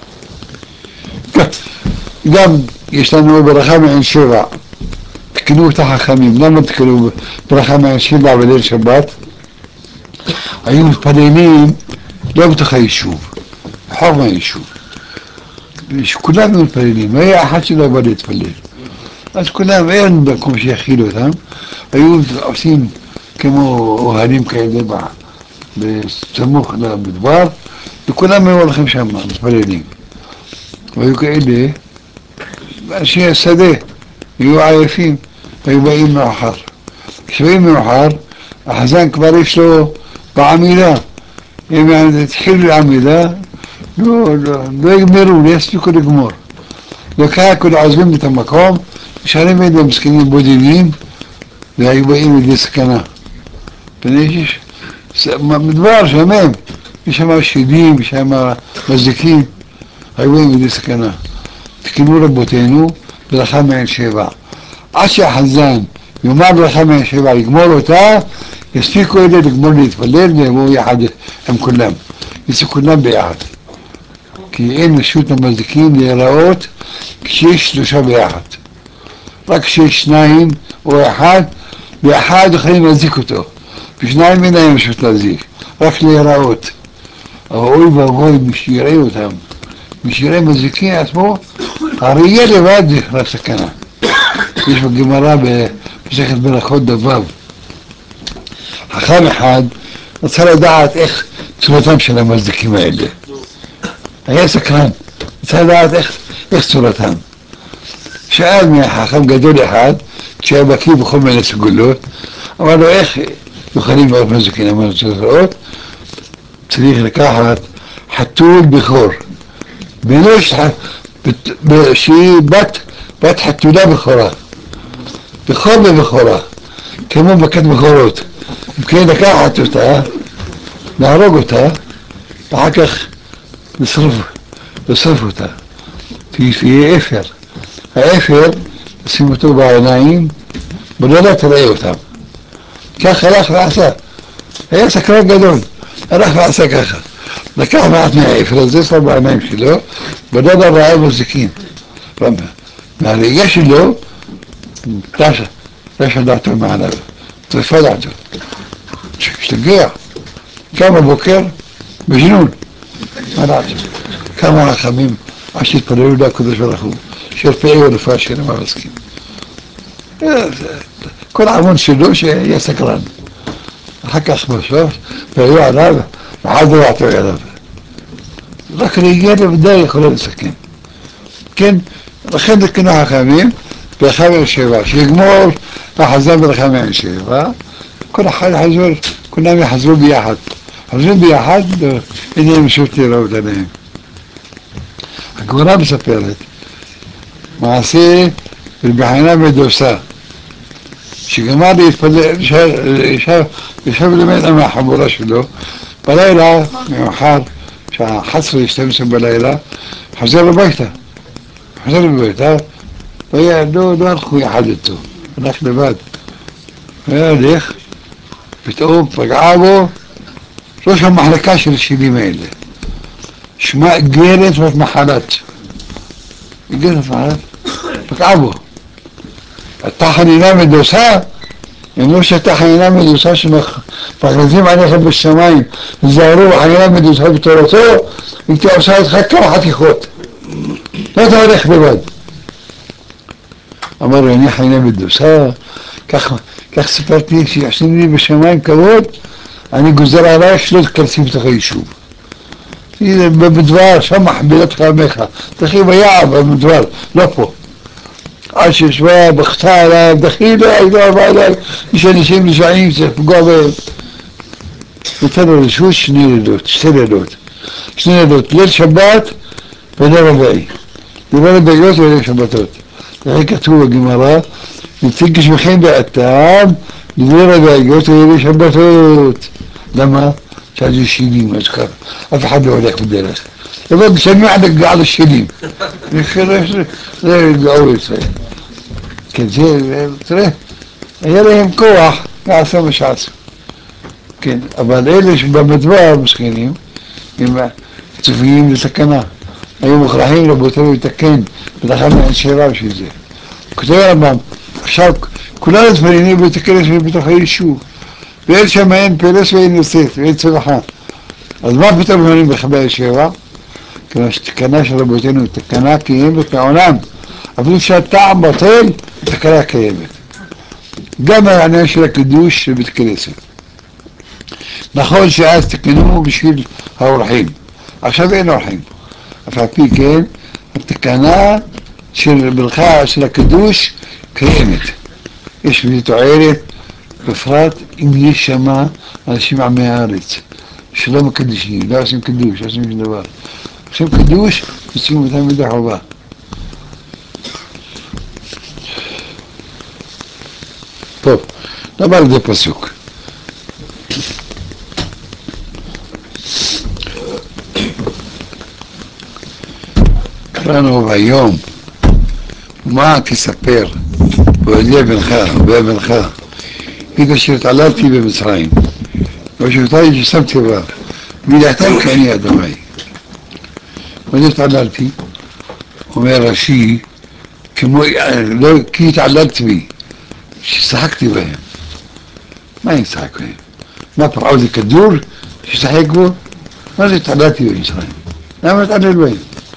גם יש לנו ברכה מעין שבע, תקנו את החכמים. למה תקנו ברכה מעין שבע בליל שבת? היו מתפללים לא בתוך היישוב, חור מהיישוב. כולנו מתפללים, היה אחד שלא בא להתפלל. אז כולם, אין מקום שיכילו אותם, היו עושים כמו אוהלים כאלה בסמוך למדבר, וכולם היו הולכים שם, מתפללים. והיו כאלה, אנשי השדה, היו עייפים, היו באים מאוחר. כשבאים מאוחר, החזן כבר יש לו בעמידה, הם התחילו לעמידה, לא יגמרו, לא יספיקו לגמור. וככה כולם עוזבים את המקום, נשארים אלה מסכנים בודדים, והיו באים לידי סכנה. יש מדבר שמם, יש שם שדים, יש שם מזיקים, היו באים לידי סכנה. תקנו רבותינו ברכה מעין שבע. עד שהחזן יאמר ברכה מעין שבע, יגמור אותה, יספיקו אלה לגמור להתפלל ויבואו יחד עם כולם. יצאו כולם ביחד. כי אין רשות המזיקים להיראות כשיש 3 ביחד. רק כשיש 2 או 1, ואחד יכולים להזיק אותו. ו2 אין להם רשות להזיק, רק להיראות. אבל אוי ואבוי מי שיראה אותם, מי שיראה מזיקים עצמו, הראייה לבד נכנס סכנה. יש בגמרא במסכת ברכות דף, חכם אחד רצה לדעת איך צורתם של המזיקים האלה. היה סקרן, רצה לדעת איך צורתם. שאל מהחכם גדול אחד, שהיה בקיא בכל מיני סגולות, אמר לו איך יכולים לראות מזיקים, אמר לו צריך לראות, צריך לקחת חתול בכור, שהיא בת חתולה בכורה, בכור ובכורה, כמו מכת בכורות. וכן לקחת אותה, להרוג אותה, ואחר כך לשרוף אותה, שיהיה אפר. האפר, לשים אותו בעיניים, ולא תראה אותם. כך הלך ועשה. היה סקרן גדול, הלך ועשה ככה. לקח מעט מהאפר הזה, שם בעיניים שלו, ולא ראה מזיקים. מהראייה שלו, תשע דעתו מעליו, טרפה דעתו. השתגע, קם בבוקר בג'נון, מה דעתו? כמה רחמים עד שהתפללו לקדוש ברוך הוא, שרפאי ורפואה שלהם המסכים. כל העמוד שלו שיהיה סקרן. אחר כך בסוף, והיו עליו, ועד דעתו עליו. רק ראייה לבדה יכולה לסכן. כן, לכן תקנו חכמים ברכה ושבע, שיגמור החזר ברכה ושבע, כל אחד יחזור, כולם יחזרו ביחד. חזרו ביחד, הנה הם שוב לראות עליהם. הגמרא מספרת, מעשה רבי מדוסה, שגמר להתפלל, ישב למטה מהחבורה שלו, בלילה, מאוחר, שעה 11-12 בלילה, חזר לביתה. לא הלכו יחד איתו, הלך לבד. היה הולך, פתאום פגעה בו ראש המחלקה של השדים האלה. שמה גרת בת מחלת. פגעה בו. אתה חנינה מדוסה? אמרו שאתה חנינה מדוסה שמכריזים עליך בשמיים, זהרו חנינה מדוסה בתורתו, הייתי עושה אותך כמה חתיכות. לא אתה הולך לבד. אמר לו, אני חנינה מדוסה, כך סיפרתי שיחסים לי בשמיים כבוד, אני גוזר עלייך שלא תכנסי בתוך היישוב. במדבר, שם מחבילת חמך, תחי ביער במדבר, לא פה. עד שישבה, בכתה עליו, דחי לא בא עליו, יש אנשים רשעים שצריך לפגוע בהם. נתן לו רשות שתי לילות, ליל שבת וליל רביעי. ליל רביעיות וליל שבתות. זה כתוב בגמרא, נציג גשמכם באתם, ליל רביעיות וליל שבתות. למה? שעד זה שילים, אז ככה, אף אחד לא הולך בדרך. אבל משלמים על השלים. זה גאו ישראל. כן, תראה, היה להם כוח לעשות מה שעשו. כן, אבל אלה שבמדבר מסכנים, הם צופיים לסכנה. היו מוכרחים רבותינו לתקן, ולאחר מהנשירה בשביל זה. כותב הרמב"ם, עכשיו כולנו מתפללים לתקן בתוך היישוב. ואין שם אין פרס ואין יוסף, ואין צלחה. אז מה פתאום אומרים בחבי השבע? כיוון שתקנה של רבותינו, תקנה קיימת מעולם. אפילו שהטעם בטל, תקנה קיימת. גם העניין של הקידוש של בית כנסת. נכון שאז תקנו בשביל האורחים. עכשיו אין אורחים. אף על פי כן, התקנה של ברכה של הקידוש קיימת. יש בזה תועלת, בפרט אם יש שמה אנשים עמי הארץ שלא מקדישים, לא עושים קידוש, לא עושים שום דבר. עושים קידוש, עושים אותם מדי חובה. טוב, נאמר לזה פסוק. קראנו היום, מה תספר ועודיה בנך ובנך את אשר התעללתי במצרים ושבתי ששמתי בה וידעתם כי אני אדוני. מה זה התעללתי? אומר רש"י, כי התעללתי בי, ששחקתי בהם. מה אני שחק בהם? מה פרעה זה כדור ששחק בו? מה זה התעללתי במצרים? למה להתעלל בהם?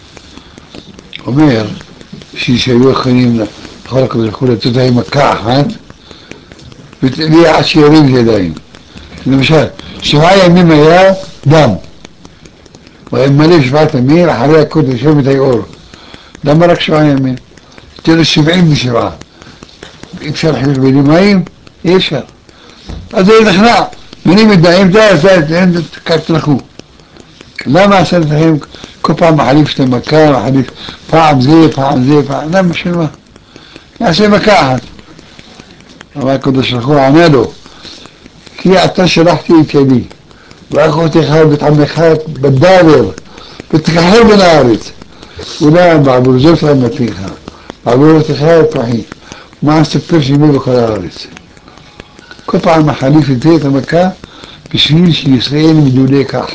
אומר שהיו יכולים לכל הקדוש ברוך הוא לתת להם מכה אחת ולי עד שירים ידיים. למשל, 7 ימים היה דם, והיה מלא 7 ימים, אחרי הקודש יום את היאור. למה רק 7 ימים? תראו 77. אי אפשר לחיות בלי מים? אי אפשר. אז זה נכנע, מנים ידיים, תתנחו. למה עשה לכם כל פעם מחליף את המכה, מחליף פעם זה, למה של מה? יעשה מכה אחת. אבל הקדוש ברוך הוא ענה לו, כי אתה שלחתי את ידי, ואחותיך ואת עמך בדבר, ותכחל בין הארץ. אולי בעבור זאת רמתיך, בעבור אותך את מה אספר שמי בכל הארץ. כל פעם מחליף את זה, את המכה, בשביל שישראל מדולי כך.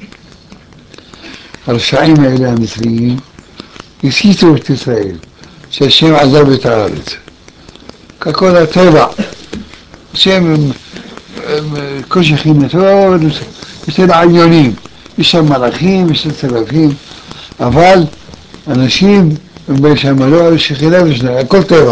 הרשעים האלה המצריים הסיתו את ישראל, שהשם עזב את הארץ. ככל הטבע, השם כל שכינתו אצל העליונים, יש שם מלאכים, יש שם צלפים, אבל אנשים הם שם לא שכינה ושנה, הכל טבע.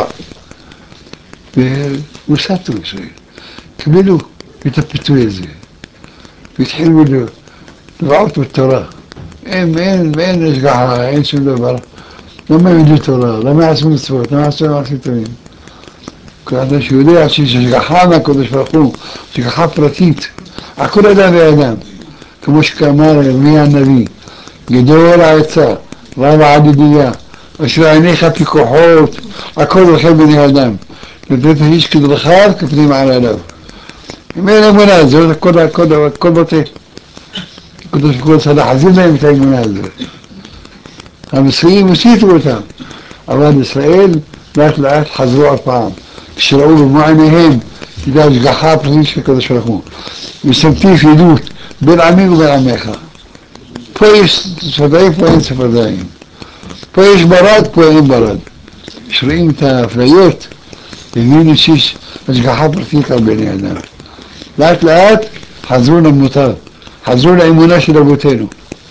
והוסתו ישראל, קבלו את הפיתוי הזה, והתחילו לבעוט בתורה. אין השגחה, אין שום דבר. למה ידעו תורה? למה יעשו מצוות? למה יעשו מעשים טובים? כל אדם שיודע שיש השגחה מהקדוש ברוך הוא, השגחה פרטית, על כל אדם ואדם. כמו שאמר ירמיה הנביא, גדול העצה, רב העדידיה, אשר עיניך פיקוחות, הכל רחל בני אדם. לתת האיש כדרכיו כפנים על עליו. אם אין אמונה, זה הכל בטל. הקדוש ברוך הוא צריך להחזיר להם את האמונה הזאת. המצרים הסיתו אותם, אבל ישראל לאט לאט חזרו עוד פעם. כשראו במו עיניהם את ההשגחה הפרטית של הקדוש ברוך הוא. ושמתי פעילות בין עמי ובין עמך. פה יש צפרדעים, פה אין צפרדעים. פה יש ברד, פה אין ברד. כשרואים את האפליות, הבינו שיש השגחה פרטית על בני אדם. לאט לאט חזרו למוטב, חזרו לאמונה של אבותינו.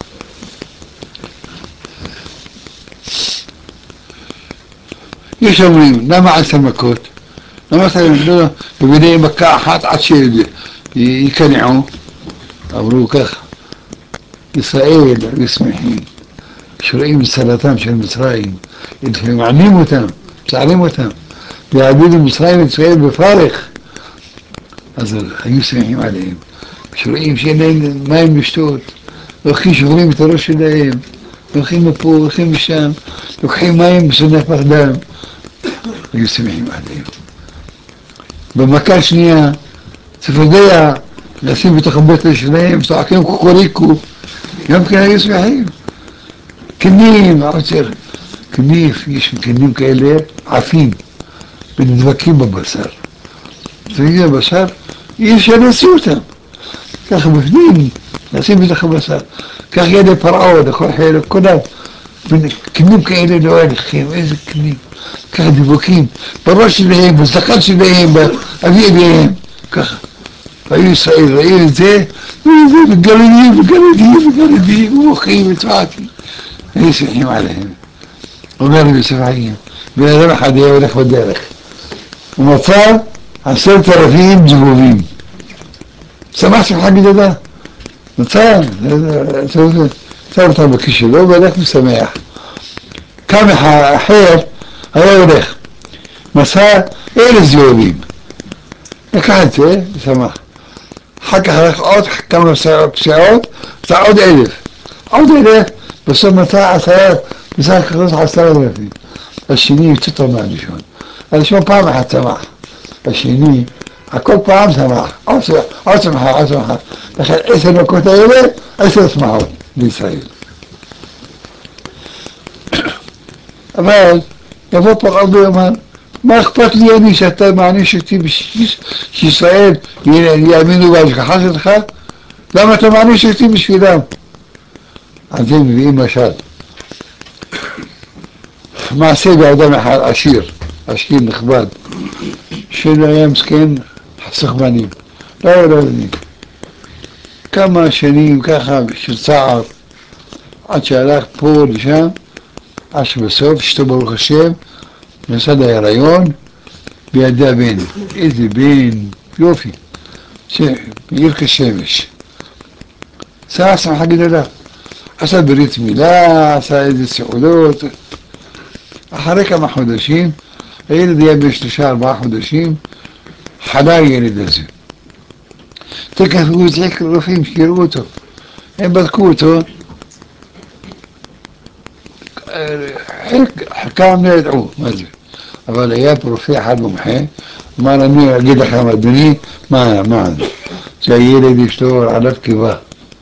יש אומרים, למה 10 מכות? למה לא בבני מכה אחת עד שיקנעו? אמרו כך, ישראל היו שמחים, כשרואים את צלתם של מצרים, מענים אותם, מצערים אותם, ויעבידו מצרים את ישראל בפרך, אז היו שמחים עליהם. כשרואים שאין להם מים לשתות, הולכים שוברים את הראש שלהם, הולכים מפה, הולכים משם, לוקחים מים בסנפח דם, היו שמחים עליהם. במכה השנייה, צפרדע, לשים בתוך הבטן שלהם, צועקים קוקוריקו, גם כן היו שמחים. קנים, עוצר, כניף, יש קנים כאלה עפים ונדבקים בבשר. זה בבשר, אי אפשר להוציא אותם. ככה בפנים, לשים בתוך הבשר. כך ידי פרעה, לכל חלק, כולם. קנים כאלה לא הלכים, איזה קנים. ככה דיבוקים, בראש שלהם, בזקן שלהם, באביהם, ככה. והיו ישראל, ראו את זה, וגלדים, ומוחים וצועקים. היו שמחים עליהם. אומר לי יוסף חיים, בן אדם אחד היה הולך בדרך. הוא מצא 10,000 זבובים. שמח שמחה גדולה. מצא, שם אותם בכיס שלו, והלך ושמח. קם אחר, היה הולך. מצא 1,000 זבובים. לקח את זה, ושמח. אחר כך הלך עוד כמה פסיעות, מצא עוד 1,000. עוד 1,000, בסוף מצא 10,000. בסך הכל 10,000. השני יוצא טוב מהראשון. הראשון פעם אחת שמח. השני, הכל פעם שמח. עוד שמחה, עוד שמחה. לכן 10 מכות האלה, 10 שמחות בישראל. אבל יבוא פרעה ויאמר, מה אכפת לי אני שאתה מעניש אותי שישראל יאמינו בהשגחה שלך? למה אתה מעניש אותי בשבילם? על זה מביאים משל. מעשה באדם אחד עשיר, עשיר נכבד, שלא היה מסכן חסך בנים, לא היה לו בנים. כמה שנים ככה של צער, עד שהלך פה לשם, עד שבסוף אשתו ברוך השם נסע להיריון בידי הבן. איזה בן, יופי, מאיר כשמש. עשה שמחה גדולה, עשה ברית מילה, עשה איזה סעודות. אחרי כמה חודשים, הילד היה ב3-4 חודשים, חלה הילד הזה. תכף הוא הזעיק לרופאים שיראו אותו. הם בדקו אותו, חלקם לא ידעו מה זה. אבל היה רופא אחד מומחה, אמר אני אגיד לכם אדוני, מה זה? שהילד יש לו עלת קיבה.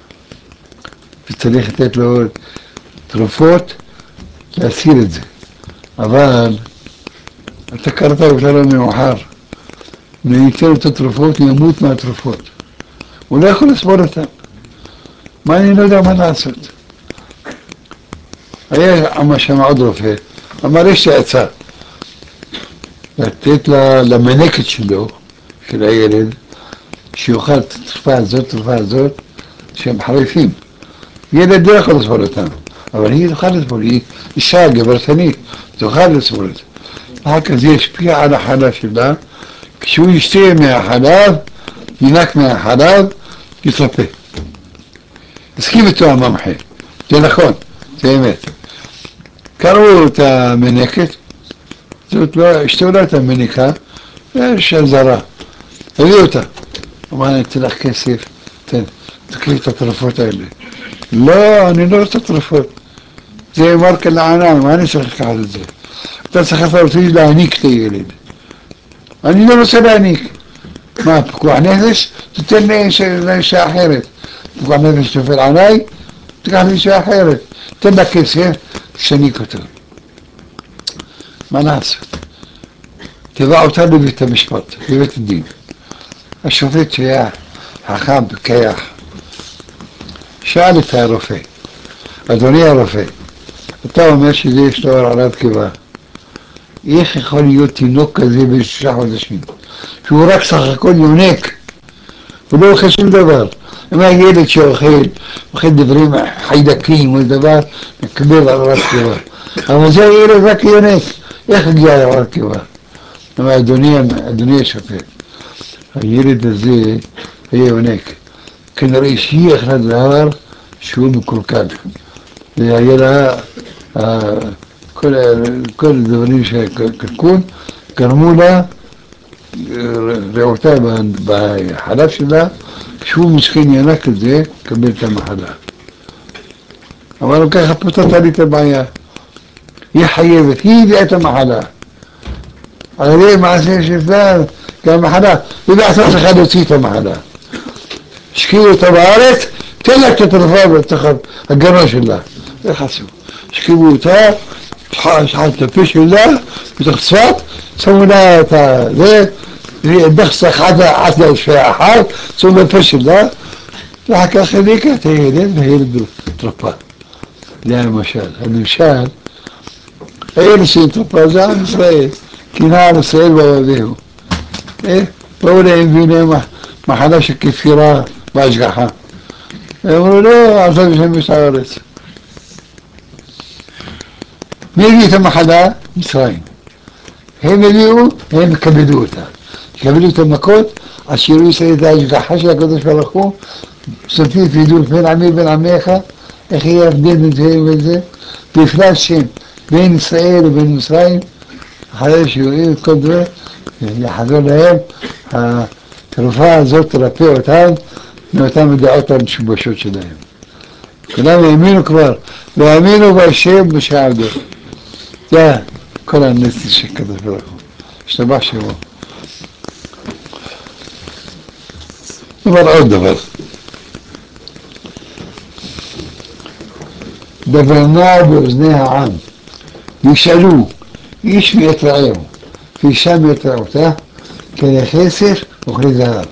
וצריך לתת לו תרופות להסיר את זה. אבל אתה קראת אותה לא מאוחר. אם ניתן לו את התרופות, הוא ימות מהתרופות. הוא לא יכול לסבול אותם. מה אני לא יודע מה לעשות? היה שם עוד רופא, אמר יש לי עצה. לתת למנקת שלו, של הילד, שיוכל את התרופה הזאת, שהם חריפים. ילד לא יכול לסבול אותם, אבל היא תוכל לסבול, היא אישה גברתנית, תוכל לסבול אותם. אחר כך זה ישפיע על החלב שלה, כשהוא ישתה מהחלב, ינק מהחלב, יתרפא. הסכים איתו הממחה, זה נכון, זה אמת. קראו את המנקת, זאת לא, אשתו לא הייתה מניקה, יש זרה, הביא אותה. אמר, אני אתן לך כסף, תקחי את התרופות האלה. לא, אני לא רוצה תרופות. זה מרקה לענן, מה אני צריך לקחת את זה? אתה צריך אותי להעניק את הילד. אני לא רוצה להעניק. מה, פיקוח נפש? תתן לי לאישה אחרת. פיקוח נפש תופל עליי, תקח לי אישה אחרת. תן לה כסף, תשניק אותו. מה לעשות? תבע אותה בבית המשפט, בבית הדין. השופט שהיה חכם, פיקח, שאל את הרופא, אדוני הרופא, אתה אומר שזה יש לו עלת קיבה. איך יכול להיות תינוק כזה ב6 חודשים? שהוא רק סך הכל יונק, הוא לא אוכל שום דבר. אם הילד שאוכל דברים חיידקים או דבר, מקבל עלת קיבה. אבל זה ילד רק יונק, איך הגיע לעלת קיבה? אמר, אדוני השופט, הילד הזה היה יונק. כנראה שהיא אכלה דבר שהוא מקולקל. זה היה לה, כל הדברים שקלקול, גרמו לה רעותה בחלב שלה, כשהוא מסכן ינק את זה, קבל את המחלה. אבל ככה פותרת לי את הבעיה. היא חייבת, היא הביאה את המחלה. הרי מעשה שלה, גם מחלה, היא בעצמה צריכה להוציא את המחלה. השקיעו אותה בארץ, תן לה את התרופה בתוך הגרון שלה. זה חשוב. השקיעו אותה, שחט את הפה שלה, בתוך צפת, שמו לה את זה, דחסך עד לשעה אחת, שמו בפה שלה, ואחר כך הדליקה את הילד, והילד תרופה. זה המשל. המשל, הילד של תרופה זה עם ישראל, כי נער ישראל באוהביהו. באו להם והנה מחלה של כפירה בהשגחה. אמרו לא, עזב שמש הארץ. מי הביא את המחלה? מצרים. הם הביאו, הם כבדו אותה. כבדו את המכות, אשירו ישראל את ההשגחה של הקדוש ברוך הוא, סופית וידור בין עמי ובין עמך, איך יהיה הבדל בין זה ובין זה, בפרט שם בין ישראל ובין מצרים, אחרי שיורים את כל דבר, יחזור להם, התרופה הזאת תרפא אותם, מאותן הדעות המשובשות שלהם. כולם האמינו כבר, והאמינו בהשם בשעבדו. זה כל הנס של הקדוש ברוך הוא. השתבח שמו. דבר עוד דבר. דבר נע באוזני העם. ישאלו, איש מאת רעהו, ואישה מאת רעותה, כלי כסף וכלי זהב.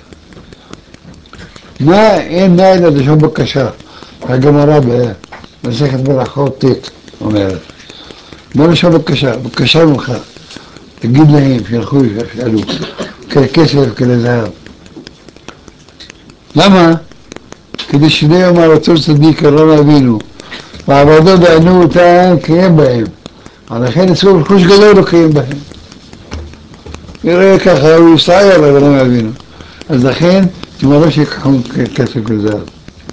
מה אין נע אלא לשון בקשה. הגמרא במסכת ברכות ט' אומרת, מה לשון בקשה? בקשה ממך, תגיד להם שילכו וישאלו, כלי כסף וכלי זהב. למה? כדי שלא יאמר אותו צדיק אברהם אבינו, ועבדו בענו אותם קיים בהם, לכן אצלו רכוש גדול לא קיים בהם. נראה ככה, הוא יסתער על אברהם אבינו, אז לכן תמרו שיקחו כסף וזהב.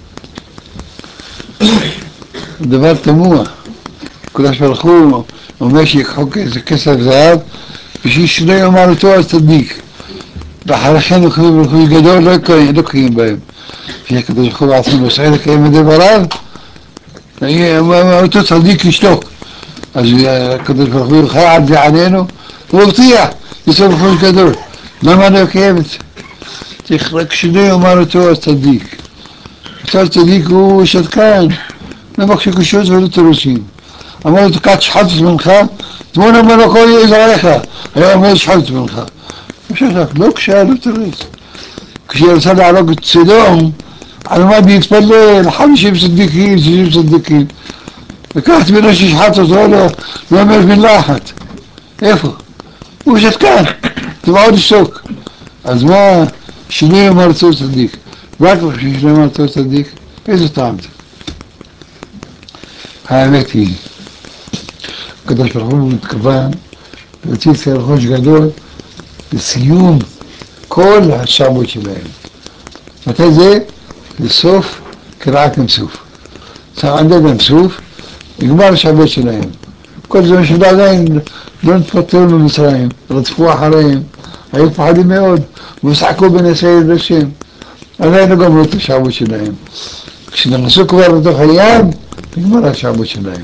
דבר תמוה, הקדוש ברוך הוא אומר שיקחו כסף זהב בשביל שלא יאמר אותו הצדיק, ואחרי כן רכוש גדול לא קיים בהם. שהקדוש ברוך הוא בעצמו נוסע לקיים את דבריו, אותו צדיק ישתוק, אז הקדוש ברוך הוא יוכל על זה עלינו, הוא מבטיח, יש לו רכוש גדול, למה לא יקיים את זה? צריך רק שלא יאמר אותו הצדיק. אותו הצדיק הוא שתקן, לא מקשה קשות ולא תירוצים. אמר לו תקעת שחט את זמנך, תמון אמר לו כל יזרעך, היה אומר שחט את זמנך. לא כשהיה לו תירוץ. כשרצה להרוג את סדום, עמד להתפלל 50 צדיקים, 60 צדיקים. לקחת ממנו ששחט אותו, לא אומר מילה אחת. איפה? הוא שתקן, תבעו לשתוק. אז מה, שלא יאמר אותו צדיק, רק שלא יאמר אותו צדיק, איזה טעם זה? האמת היא, הקדוש ברוך הוא מתכוון להוציא את רכוש גדול לסיום כל השעבוד שלהם. מתי זה? לסוף קריעת ים סוף. עד ים סוף, נגמר השעבוד שלהם. כל זמן שעדיין לא נתפטרו ממצרים, רדפו אחריהם, היו פחדים מאוד, ושחקו בנשאי לשם. עדיין לא גמרו את השעבוד שלהם. כשנכנסו כבר לתוך הים, נגמר השעבוד שלהם.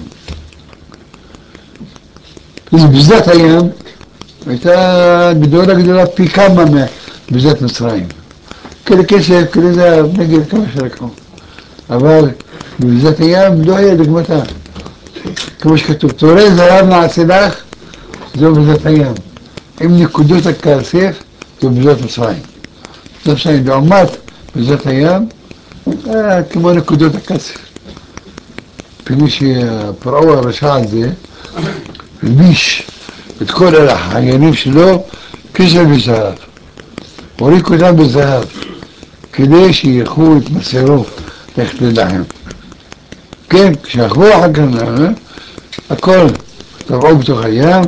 בשדת הים הייתה גדולה פי כמה מבשדת מצרים. כלי כסף, כלי זהב, נגיד כמה שרקו. אבל בשדת הים לא היה דגמתה. כמו שכתוב, תורי זהב נעשה לך, זו בשדת הים. עם נקודות הכסף, זו בשדת מצרים. בשדת מצרים, לעומת בשדת הים, כמו נקודות הכסף. פני שפרעו הרשע הזה, הלביש את כל החיילים שלו כסף וזהב. הוריק אותם בזהב, כדי שילכו את מסרו ללכת ללחם. כן, כשהלכו אחר כך, הכל טבעו בתוך הים,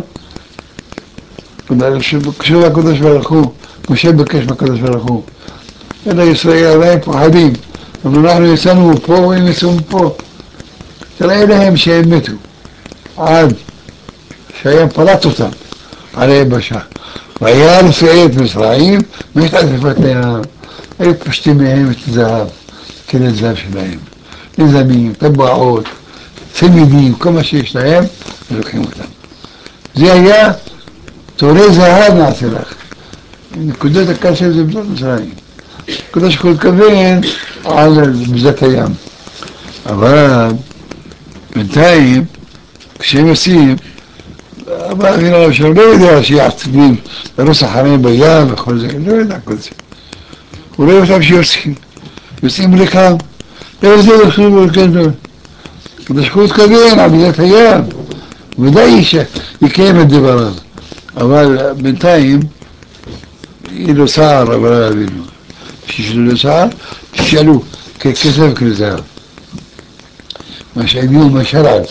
כשהוא הקדוש ברוך הוא, משה בקש מהקדוש ברוך הוא, אלא ישראל עדיין פוחדים, אבל אנחנו יצאנו מפה, הם יצאו מפה. תראה להם שהם מתו, עד שהים פלט אותם על היבשה. והיה ישראל את מצרים, מתעטפת לים, היו פשטים מהם את הזהב, כלי הזהב שלהם. נזמים, טבעות, צמידים, כל מה שיש להם, ולוקחים אותם. זה היה תורי זהב נעשה לך. נקודות הכסף זה בזאת מצרים. נקודה שכל כוון על בזאת הים. אבל בינתיים, כשהם עושים, אבל אני לא יודע שיעצבים לרוס אחריהם בים וכל זה, לא יודע כל זה. הוא רואה אותם שיוצאים לכאן, איך זה הולכים ולגדול. ודשכו התכוון על בזאת הים, ודאי שיקיים את דבריו. אבל בינתיים, היא לא סער, אבל אבינו. כשישלו לא סער, תשאלו, ככסף כזהב. מה שהביאו משרת.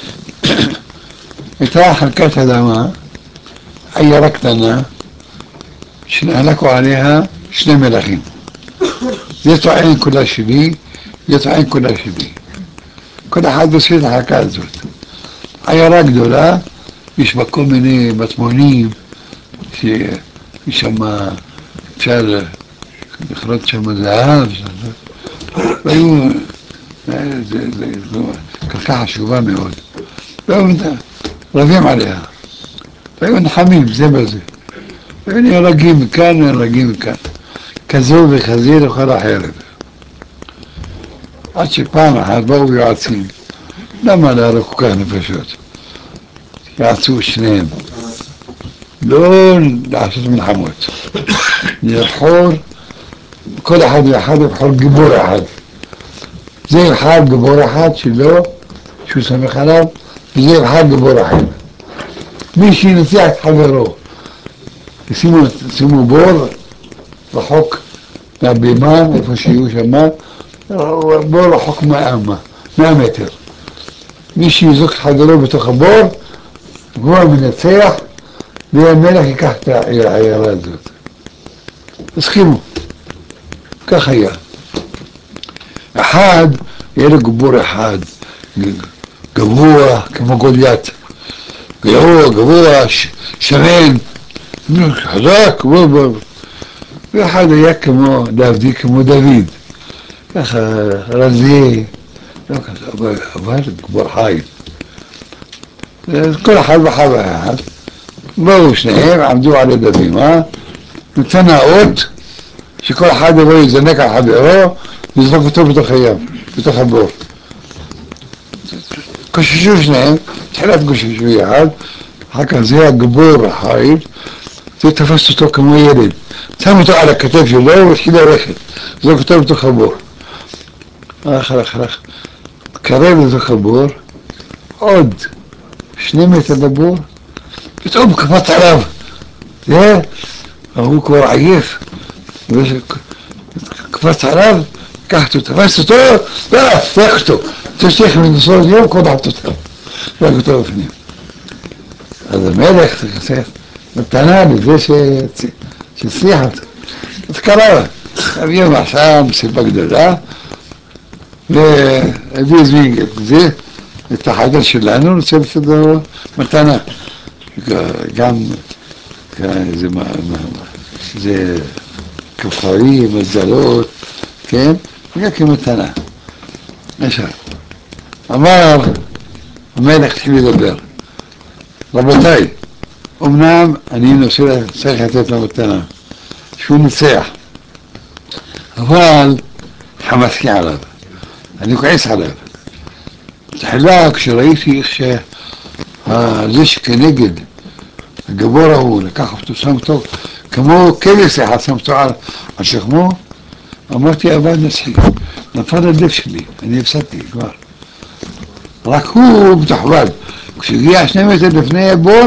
הייתה חלקת אדמה, עיירה קטנה, שנחלקו עליה שני מלכים. זה טוען כולה שלי, זה טוען כולה שלי. כל אחד עושה את החלקה הזאת. עיירה גדולה, יש בה כל מיני מטמונים, שיש שם, אפשר לכרות שם זהב, והיו, זו קרקע חשובה מאוד. והיו רבים עליה, והיו נחמים זה בזה. והיו נהרגים מכאן, נהרגים מכאן. כזו וכזה לכל החרב. עד שפעם אחת באו יועצים. למה להרוג כל כך נפשות? יעצו שניהם. לא לעשות מלחמות. לבחור, כל אחד ואחד יבחור גיבור אחד. זה יבחר גיבור אחד שלו, שהוא סמך עליו, וזה יבחר גיבור אחד. מי שינצח את חברו, שימו בור רחוק מהבימה, איפה שיהיו שמה, בור רחוק 100 מטר. מי שיזרוק את חגרו בתוך הבור, הוא המנצח, והמלך ייקח את העיירה הזאת. הסכימו, כך היה. אחד, יהיה לו גיבור אחד, גבוה כמו גוליית, גבוה, שמן, חזק, ואחד היה כמו דוד, ככה רזי, לא כזה, אבל גיבור חי. כל אחד בחווה אחת, באו שניהם, עמדו על הדבימה, נתן האות שכל אחד יבוא יזנק על חברו ויזרוק אותו בתוך הים, בתוך הבור. קוששו שניהם, תחילת קוששו יחד, אחר כך זה הגיבור החי, זה תפס אותו כמו ילד, שם אותו על הכתף שלו והתחיל ללכת, זרוק אותו בתוך הבור. אחר, קרב לתוך הבור, עוד 2 מטר לבור, פתאום קפץ עליו, הוא כבר עייף, קפץ עליו, קחת אותו, תפס אותו, תלך אותו, תשתיך מנסות יום, קודחת אותו, תלך אותו בפנים. אז המלך נתנה לזה שהצליח אותו. אז קרה, יום עשה מסיבה גדולה, והביא זמן את זה, את החדר שלנו, רוצה לתת לו מתנה. גם זה כפרים, מזלות, כן? וגם כמתנה. עכשיו, אמר המלך התחיל לדבר, רבותיי, אמנם אני צריך לתת לו מתנה, שהוא ניצח, אבל חמסתי עליו, אני כועס עליו. תחילה כשראיתי איך שזה שכנגד הגבור ההוא, לקח אותו, שם אותו, כמו כבש אחד, שם אותו על שכמו, אמרתי, אבל נצחי, נפל הלב שלי, אני הפסדתי כבר. רק הוא מתוחבד, כשהגיע 2 מטר לפני הבור,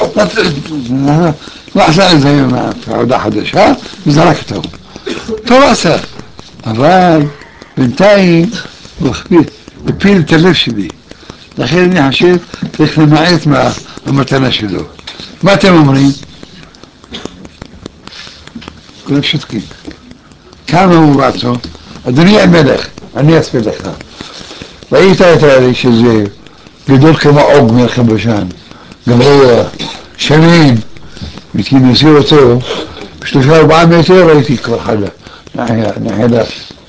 לא עשה איזה תעודה חדשה, וזרק אותו. טוב עשה, אבל בינתיים הוא הפיל את הלב שלי. לכן אני חושב, צריך למעט מהמתנה שלו. מה אתם אומרים? כולם שותקים. כמה הוא רצו? אדוני המלך, אני אסביר לך. ראית את האיש הזה, גדול כמו עוג מלך בשן, גבוה, שמן, וכינוסי אותו, 3-4 מטר ראיתי כבר חדה, נחלה.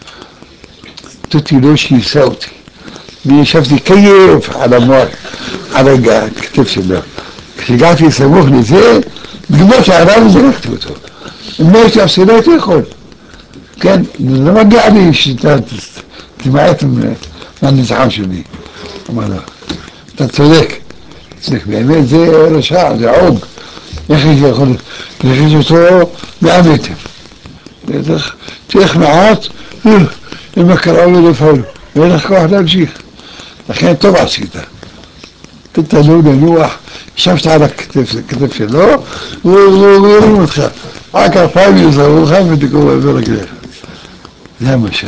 תותי לו שייסה אותי, וישבתי כיף על המוח, על הכתף שלו. כשהגעתי סמוך לזה, גמות שעליו וזרקתי אותו. אם לא הייתי עושה, לא הייתי יכול. כן, לא מגיע לי שתמעט מהניצחון שלי. אמר לו, אתה צודק, באמת זה רשע, זה עוג. איך הייתי יכול להכניס אותו 100 מטר? תלך מעט, אם קראו לו לפעול, ואין לך כוח להמשיך. לכן טוב עשית. תתנו לנוח, ישבת על הכתף שלו, והוא ירים אותך. רק 2 יזרעו לך ותקעו ברגליך. זה המשל.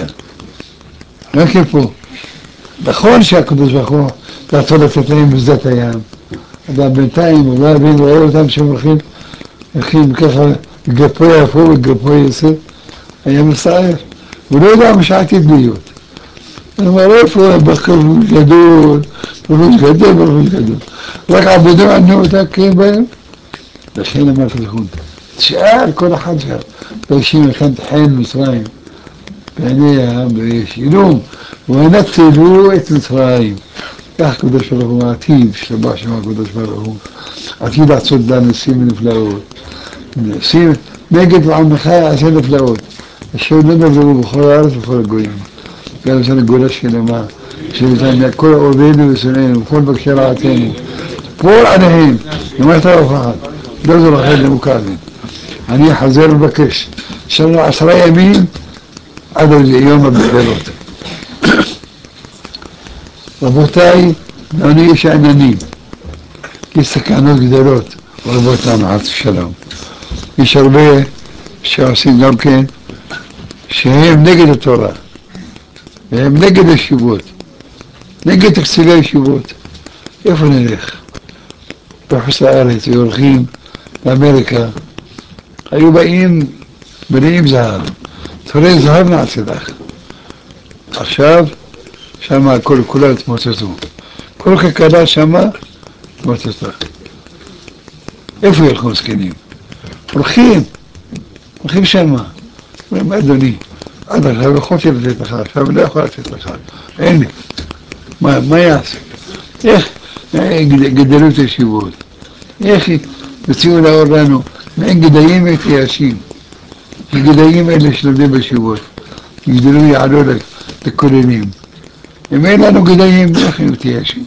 רק פה. נכון שהקדוש ברוך הוא רצה לתת להם בשדת הים, אבל בינתיים הוא לא הבין, רואה אותם שהם הולכים ככה גפו יפו וגפו יסף, היה מסער. הוא לא יודע מה שעתיד להיות. הוא אומר, איפה בחור גדול, בחור גדול. רק עבודים ענו אותה כן בהם. לכן אמרתי לכם, שאל כל אחד שם, פרשים אחד חן מצרים, בעיניה בשילום, ונצלו את מצרים. כך קדוש ברוך הוא העתיד, שתבח שם הקדוש ברוך הוא, עתיד לעשות לנו ניסים ונפלאות. ניסים נגד ועמך עשה נפלאות. אשר לא נבלו בכל הארץ ובכל הגויים. גם יש לנו גולה שלמה, שניתן כל אוהבינו ושונאינו, כל מבקשי רעתנו. פול עליהם, למעט הרפחת, לא זו לכם למוקרבים. אני חוזר ומבקש, יש לנו 10 ימים עד יום הבחירות. רבותיי, לא נהיה שעננים, יש סכנות גדולות, רבותינו, חס ושלום. יש הרבה שעושים גם כן, שהם נגד התורה. והם נגד הישיבות, נגד תקציבי הישיבות. איפה נלך? בחוץ לארץ, והולכים לאמריקה, היו באים מלאים זהב, תורי זהב נעשה לך. עכשיו, שמה כולם התמוטטו. כל כלכלה שמה התמוטטה. איפה ילכו מסכנים? הולכים שמה. אומרים, אדוני, עד עכשיו יכולתי לתת לך, עכשיו לא יכול לתת לך. אין לי. מה יעשה? איך גדלו את הישיבות? איך יוציאו לאור לנו? מעין גדיים מתייאשים. הגדיים אלה שלומדים בישיבות. יגדלו יעלו לכוללים. אם אין לנו גדיים, איך הם מתייאשים?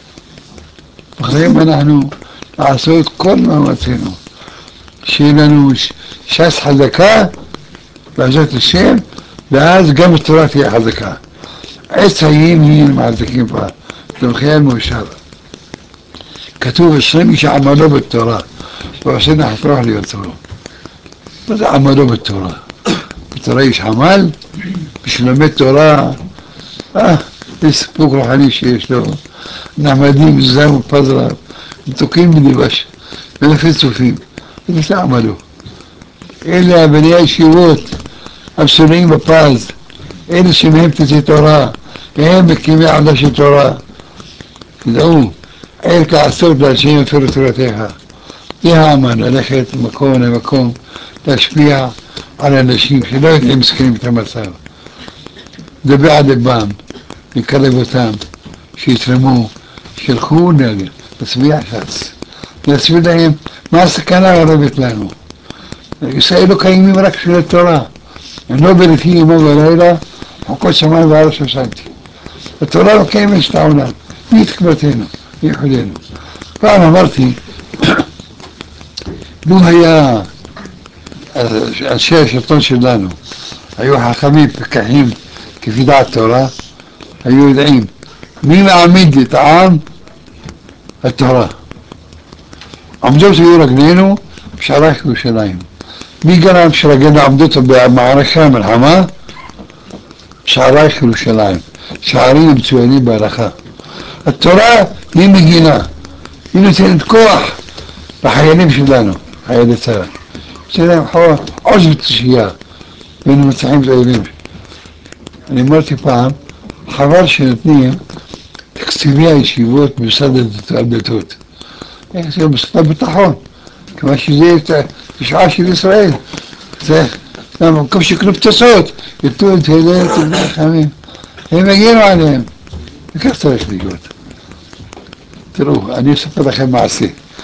אחרים אנחנו לעשות כל מאמצינו. שיהיה לנו ש"ס חזקה, בעזרת השם, ואז גם התורה תהיה חזקה. עץ חיים יהיה מחזקים בה, למחיה מאושר. כתוב 20 איש עמלו בתורה, ועושה נחתוך להיות תורה. מה זה עמלו בתורה? בתורה יש עמל, בשביל לומד תורה, יש סיפוק רוחני שיש לו, נחמדים, זם ופזרה, מתוקים בדבש, ולפי צופים, וזה עמלו. אלה בני הישיבות, המסורים בפז, אלה שמהם תצא תורה, הם מקימי עבודה של תורה. תדעו, ערך לעשות לאנשים יפרו תורתך. זה האמן, ללכת ממקום למקום, להשפיע על אנשים שלא יודעים מסכנים את המצב. לדבר על ליבם, לקרב אותם, שיתרמו, שילכו להצביע ש"ס, להסביר להם מה הסכנה הרבת לנו. ישראל לא קיימים רק בשביל התורה, הם לא בלפי יומו ולילה, חוקות שמיים וארץ ששנתי. התורה לא קיימת את העולם, היא תקוותנו, היא ייחודנו. פעם אמרתי, לו היה אנשי השלטון שלנו, היו חכמים, פקחים, כפי דעת תורה, היו יודעים מי מעמיד את העם? התורה. עמדות היו רגלינו בשערי ירושלים. מי גרם שרגלינו עמדות במערכה המלחמה? שערי ירושלים. שערים מצוינים בהלכה. התורה היא מגינה, היא נותנת כוח לחיילים שלנו, חיילי צה"ל. יש להם עוז ותשייה, והיינו מצליחים את האויבים. אני אמרתי פעם, חבל שנותנים תקציבי הישיבות במשרד הדתות. זה משרד הביטחון, כמה שזה תשעה של ישראל. זה במקום שיקנו פצצות, יתנו את אלה, את בני החמים. הם יגנו עליהם. וכך צריך להיות. תראו, אני אספר לכם מעשה.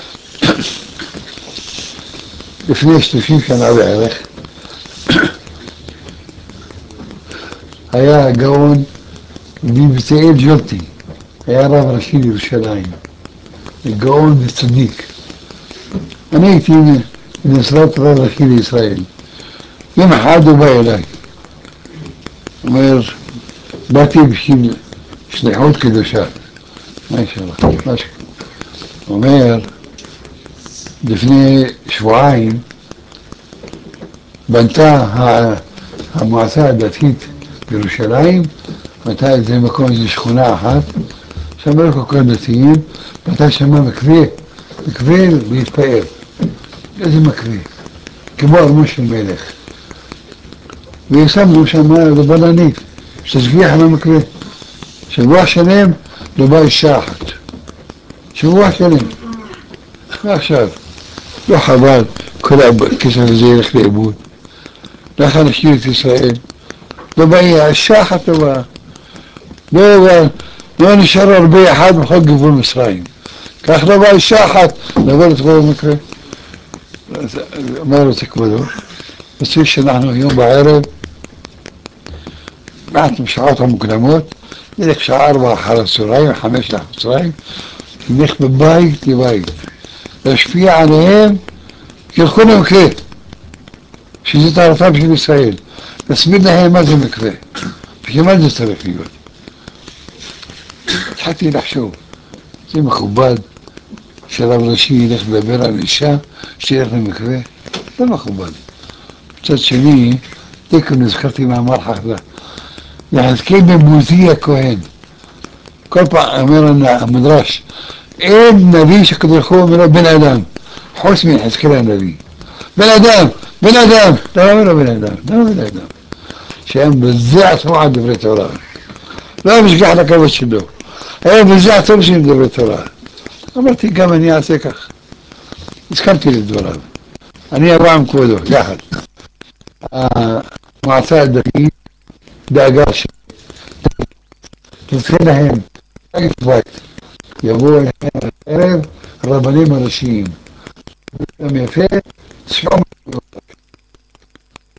לפני 30 שנה בערך, היה גאון מבצעיל ג'ולטי, היה רב ראשי לירושלים, גאון וצדיק. אני הייתי במשרת רב ראשי לישראל. יום אחד הוא בא אליי, אומר, באתי בשביל שליחות קדושה. מה יש לך? אומר, לפני שבועיים בנתה המועצה הדתית בירושלים, בנתה איזה מקום, איזו שכונה אחת, שם לא כל דתיים, בנתה שמה מקווה להתפאר. איזה מקווה, כמו ארמו של מלך. ושמו שם בלנית, שתשגיח על המקווה. שבוע שלם לא בא אישה אחת. שבוע שלם. ועכשיו, לא חבל, כל הכסף הזה ילך לאיבוד. לך נשאיר את ישראל. לא בא אישה אחת טובה. לא נשאר הרבה אחד בכל גבול מצרים. כך לא בא אישה אחת לעבור את כל המקרה. אומר אותי כבודו, רוצה שאנחנו היום בערב, מעט משעות המוקדמות, נלך שעה 4 אחר הצהריים, 5 אחר הצהריים, נלך בבית לבית, להשפיע עליהם, ילכו למקרה, שזה טהרתם של ישראל, להסביר להם מה זה מקרה, וכמה זה צריך להיות. התחלתי לחשוב, זה מכובד שרב ראשי ילך לדבר על אישה שילך למקרה, לא מכובד. מצד שני, תקן נזכרתי מאמר חכדה, יחזקאל בן בוזי הכהן. כל פעם אומר המדרש, אין נביא שקדוש ברוך הוא אומר לו בן אדם, חוץ מיחזקאל הנביא. בן אדם, בן אדם, לא אומר בן אדם, לא בן אדם. שהיה מבזע עצמו על דברי תורה. לא היה משגח לכבוד שלו. היה מבזע עצמו של דברי תורה. אמרתי גם אני אעשה כך. הסכמתי לדבריו. אני אבוא עם כבודו, יחד. המועצה הדתית דאגה שתצא להם בית. יבואו אליהם ערב הרבנים הראשיים. גם יפה, תשמעו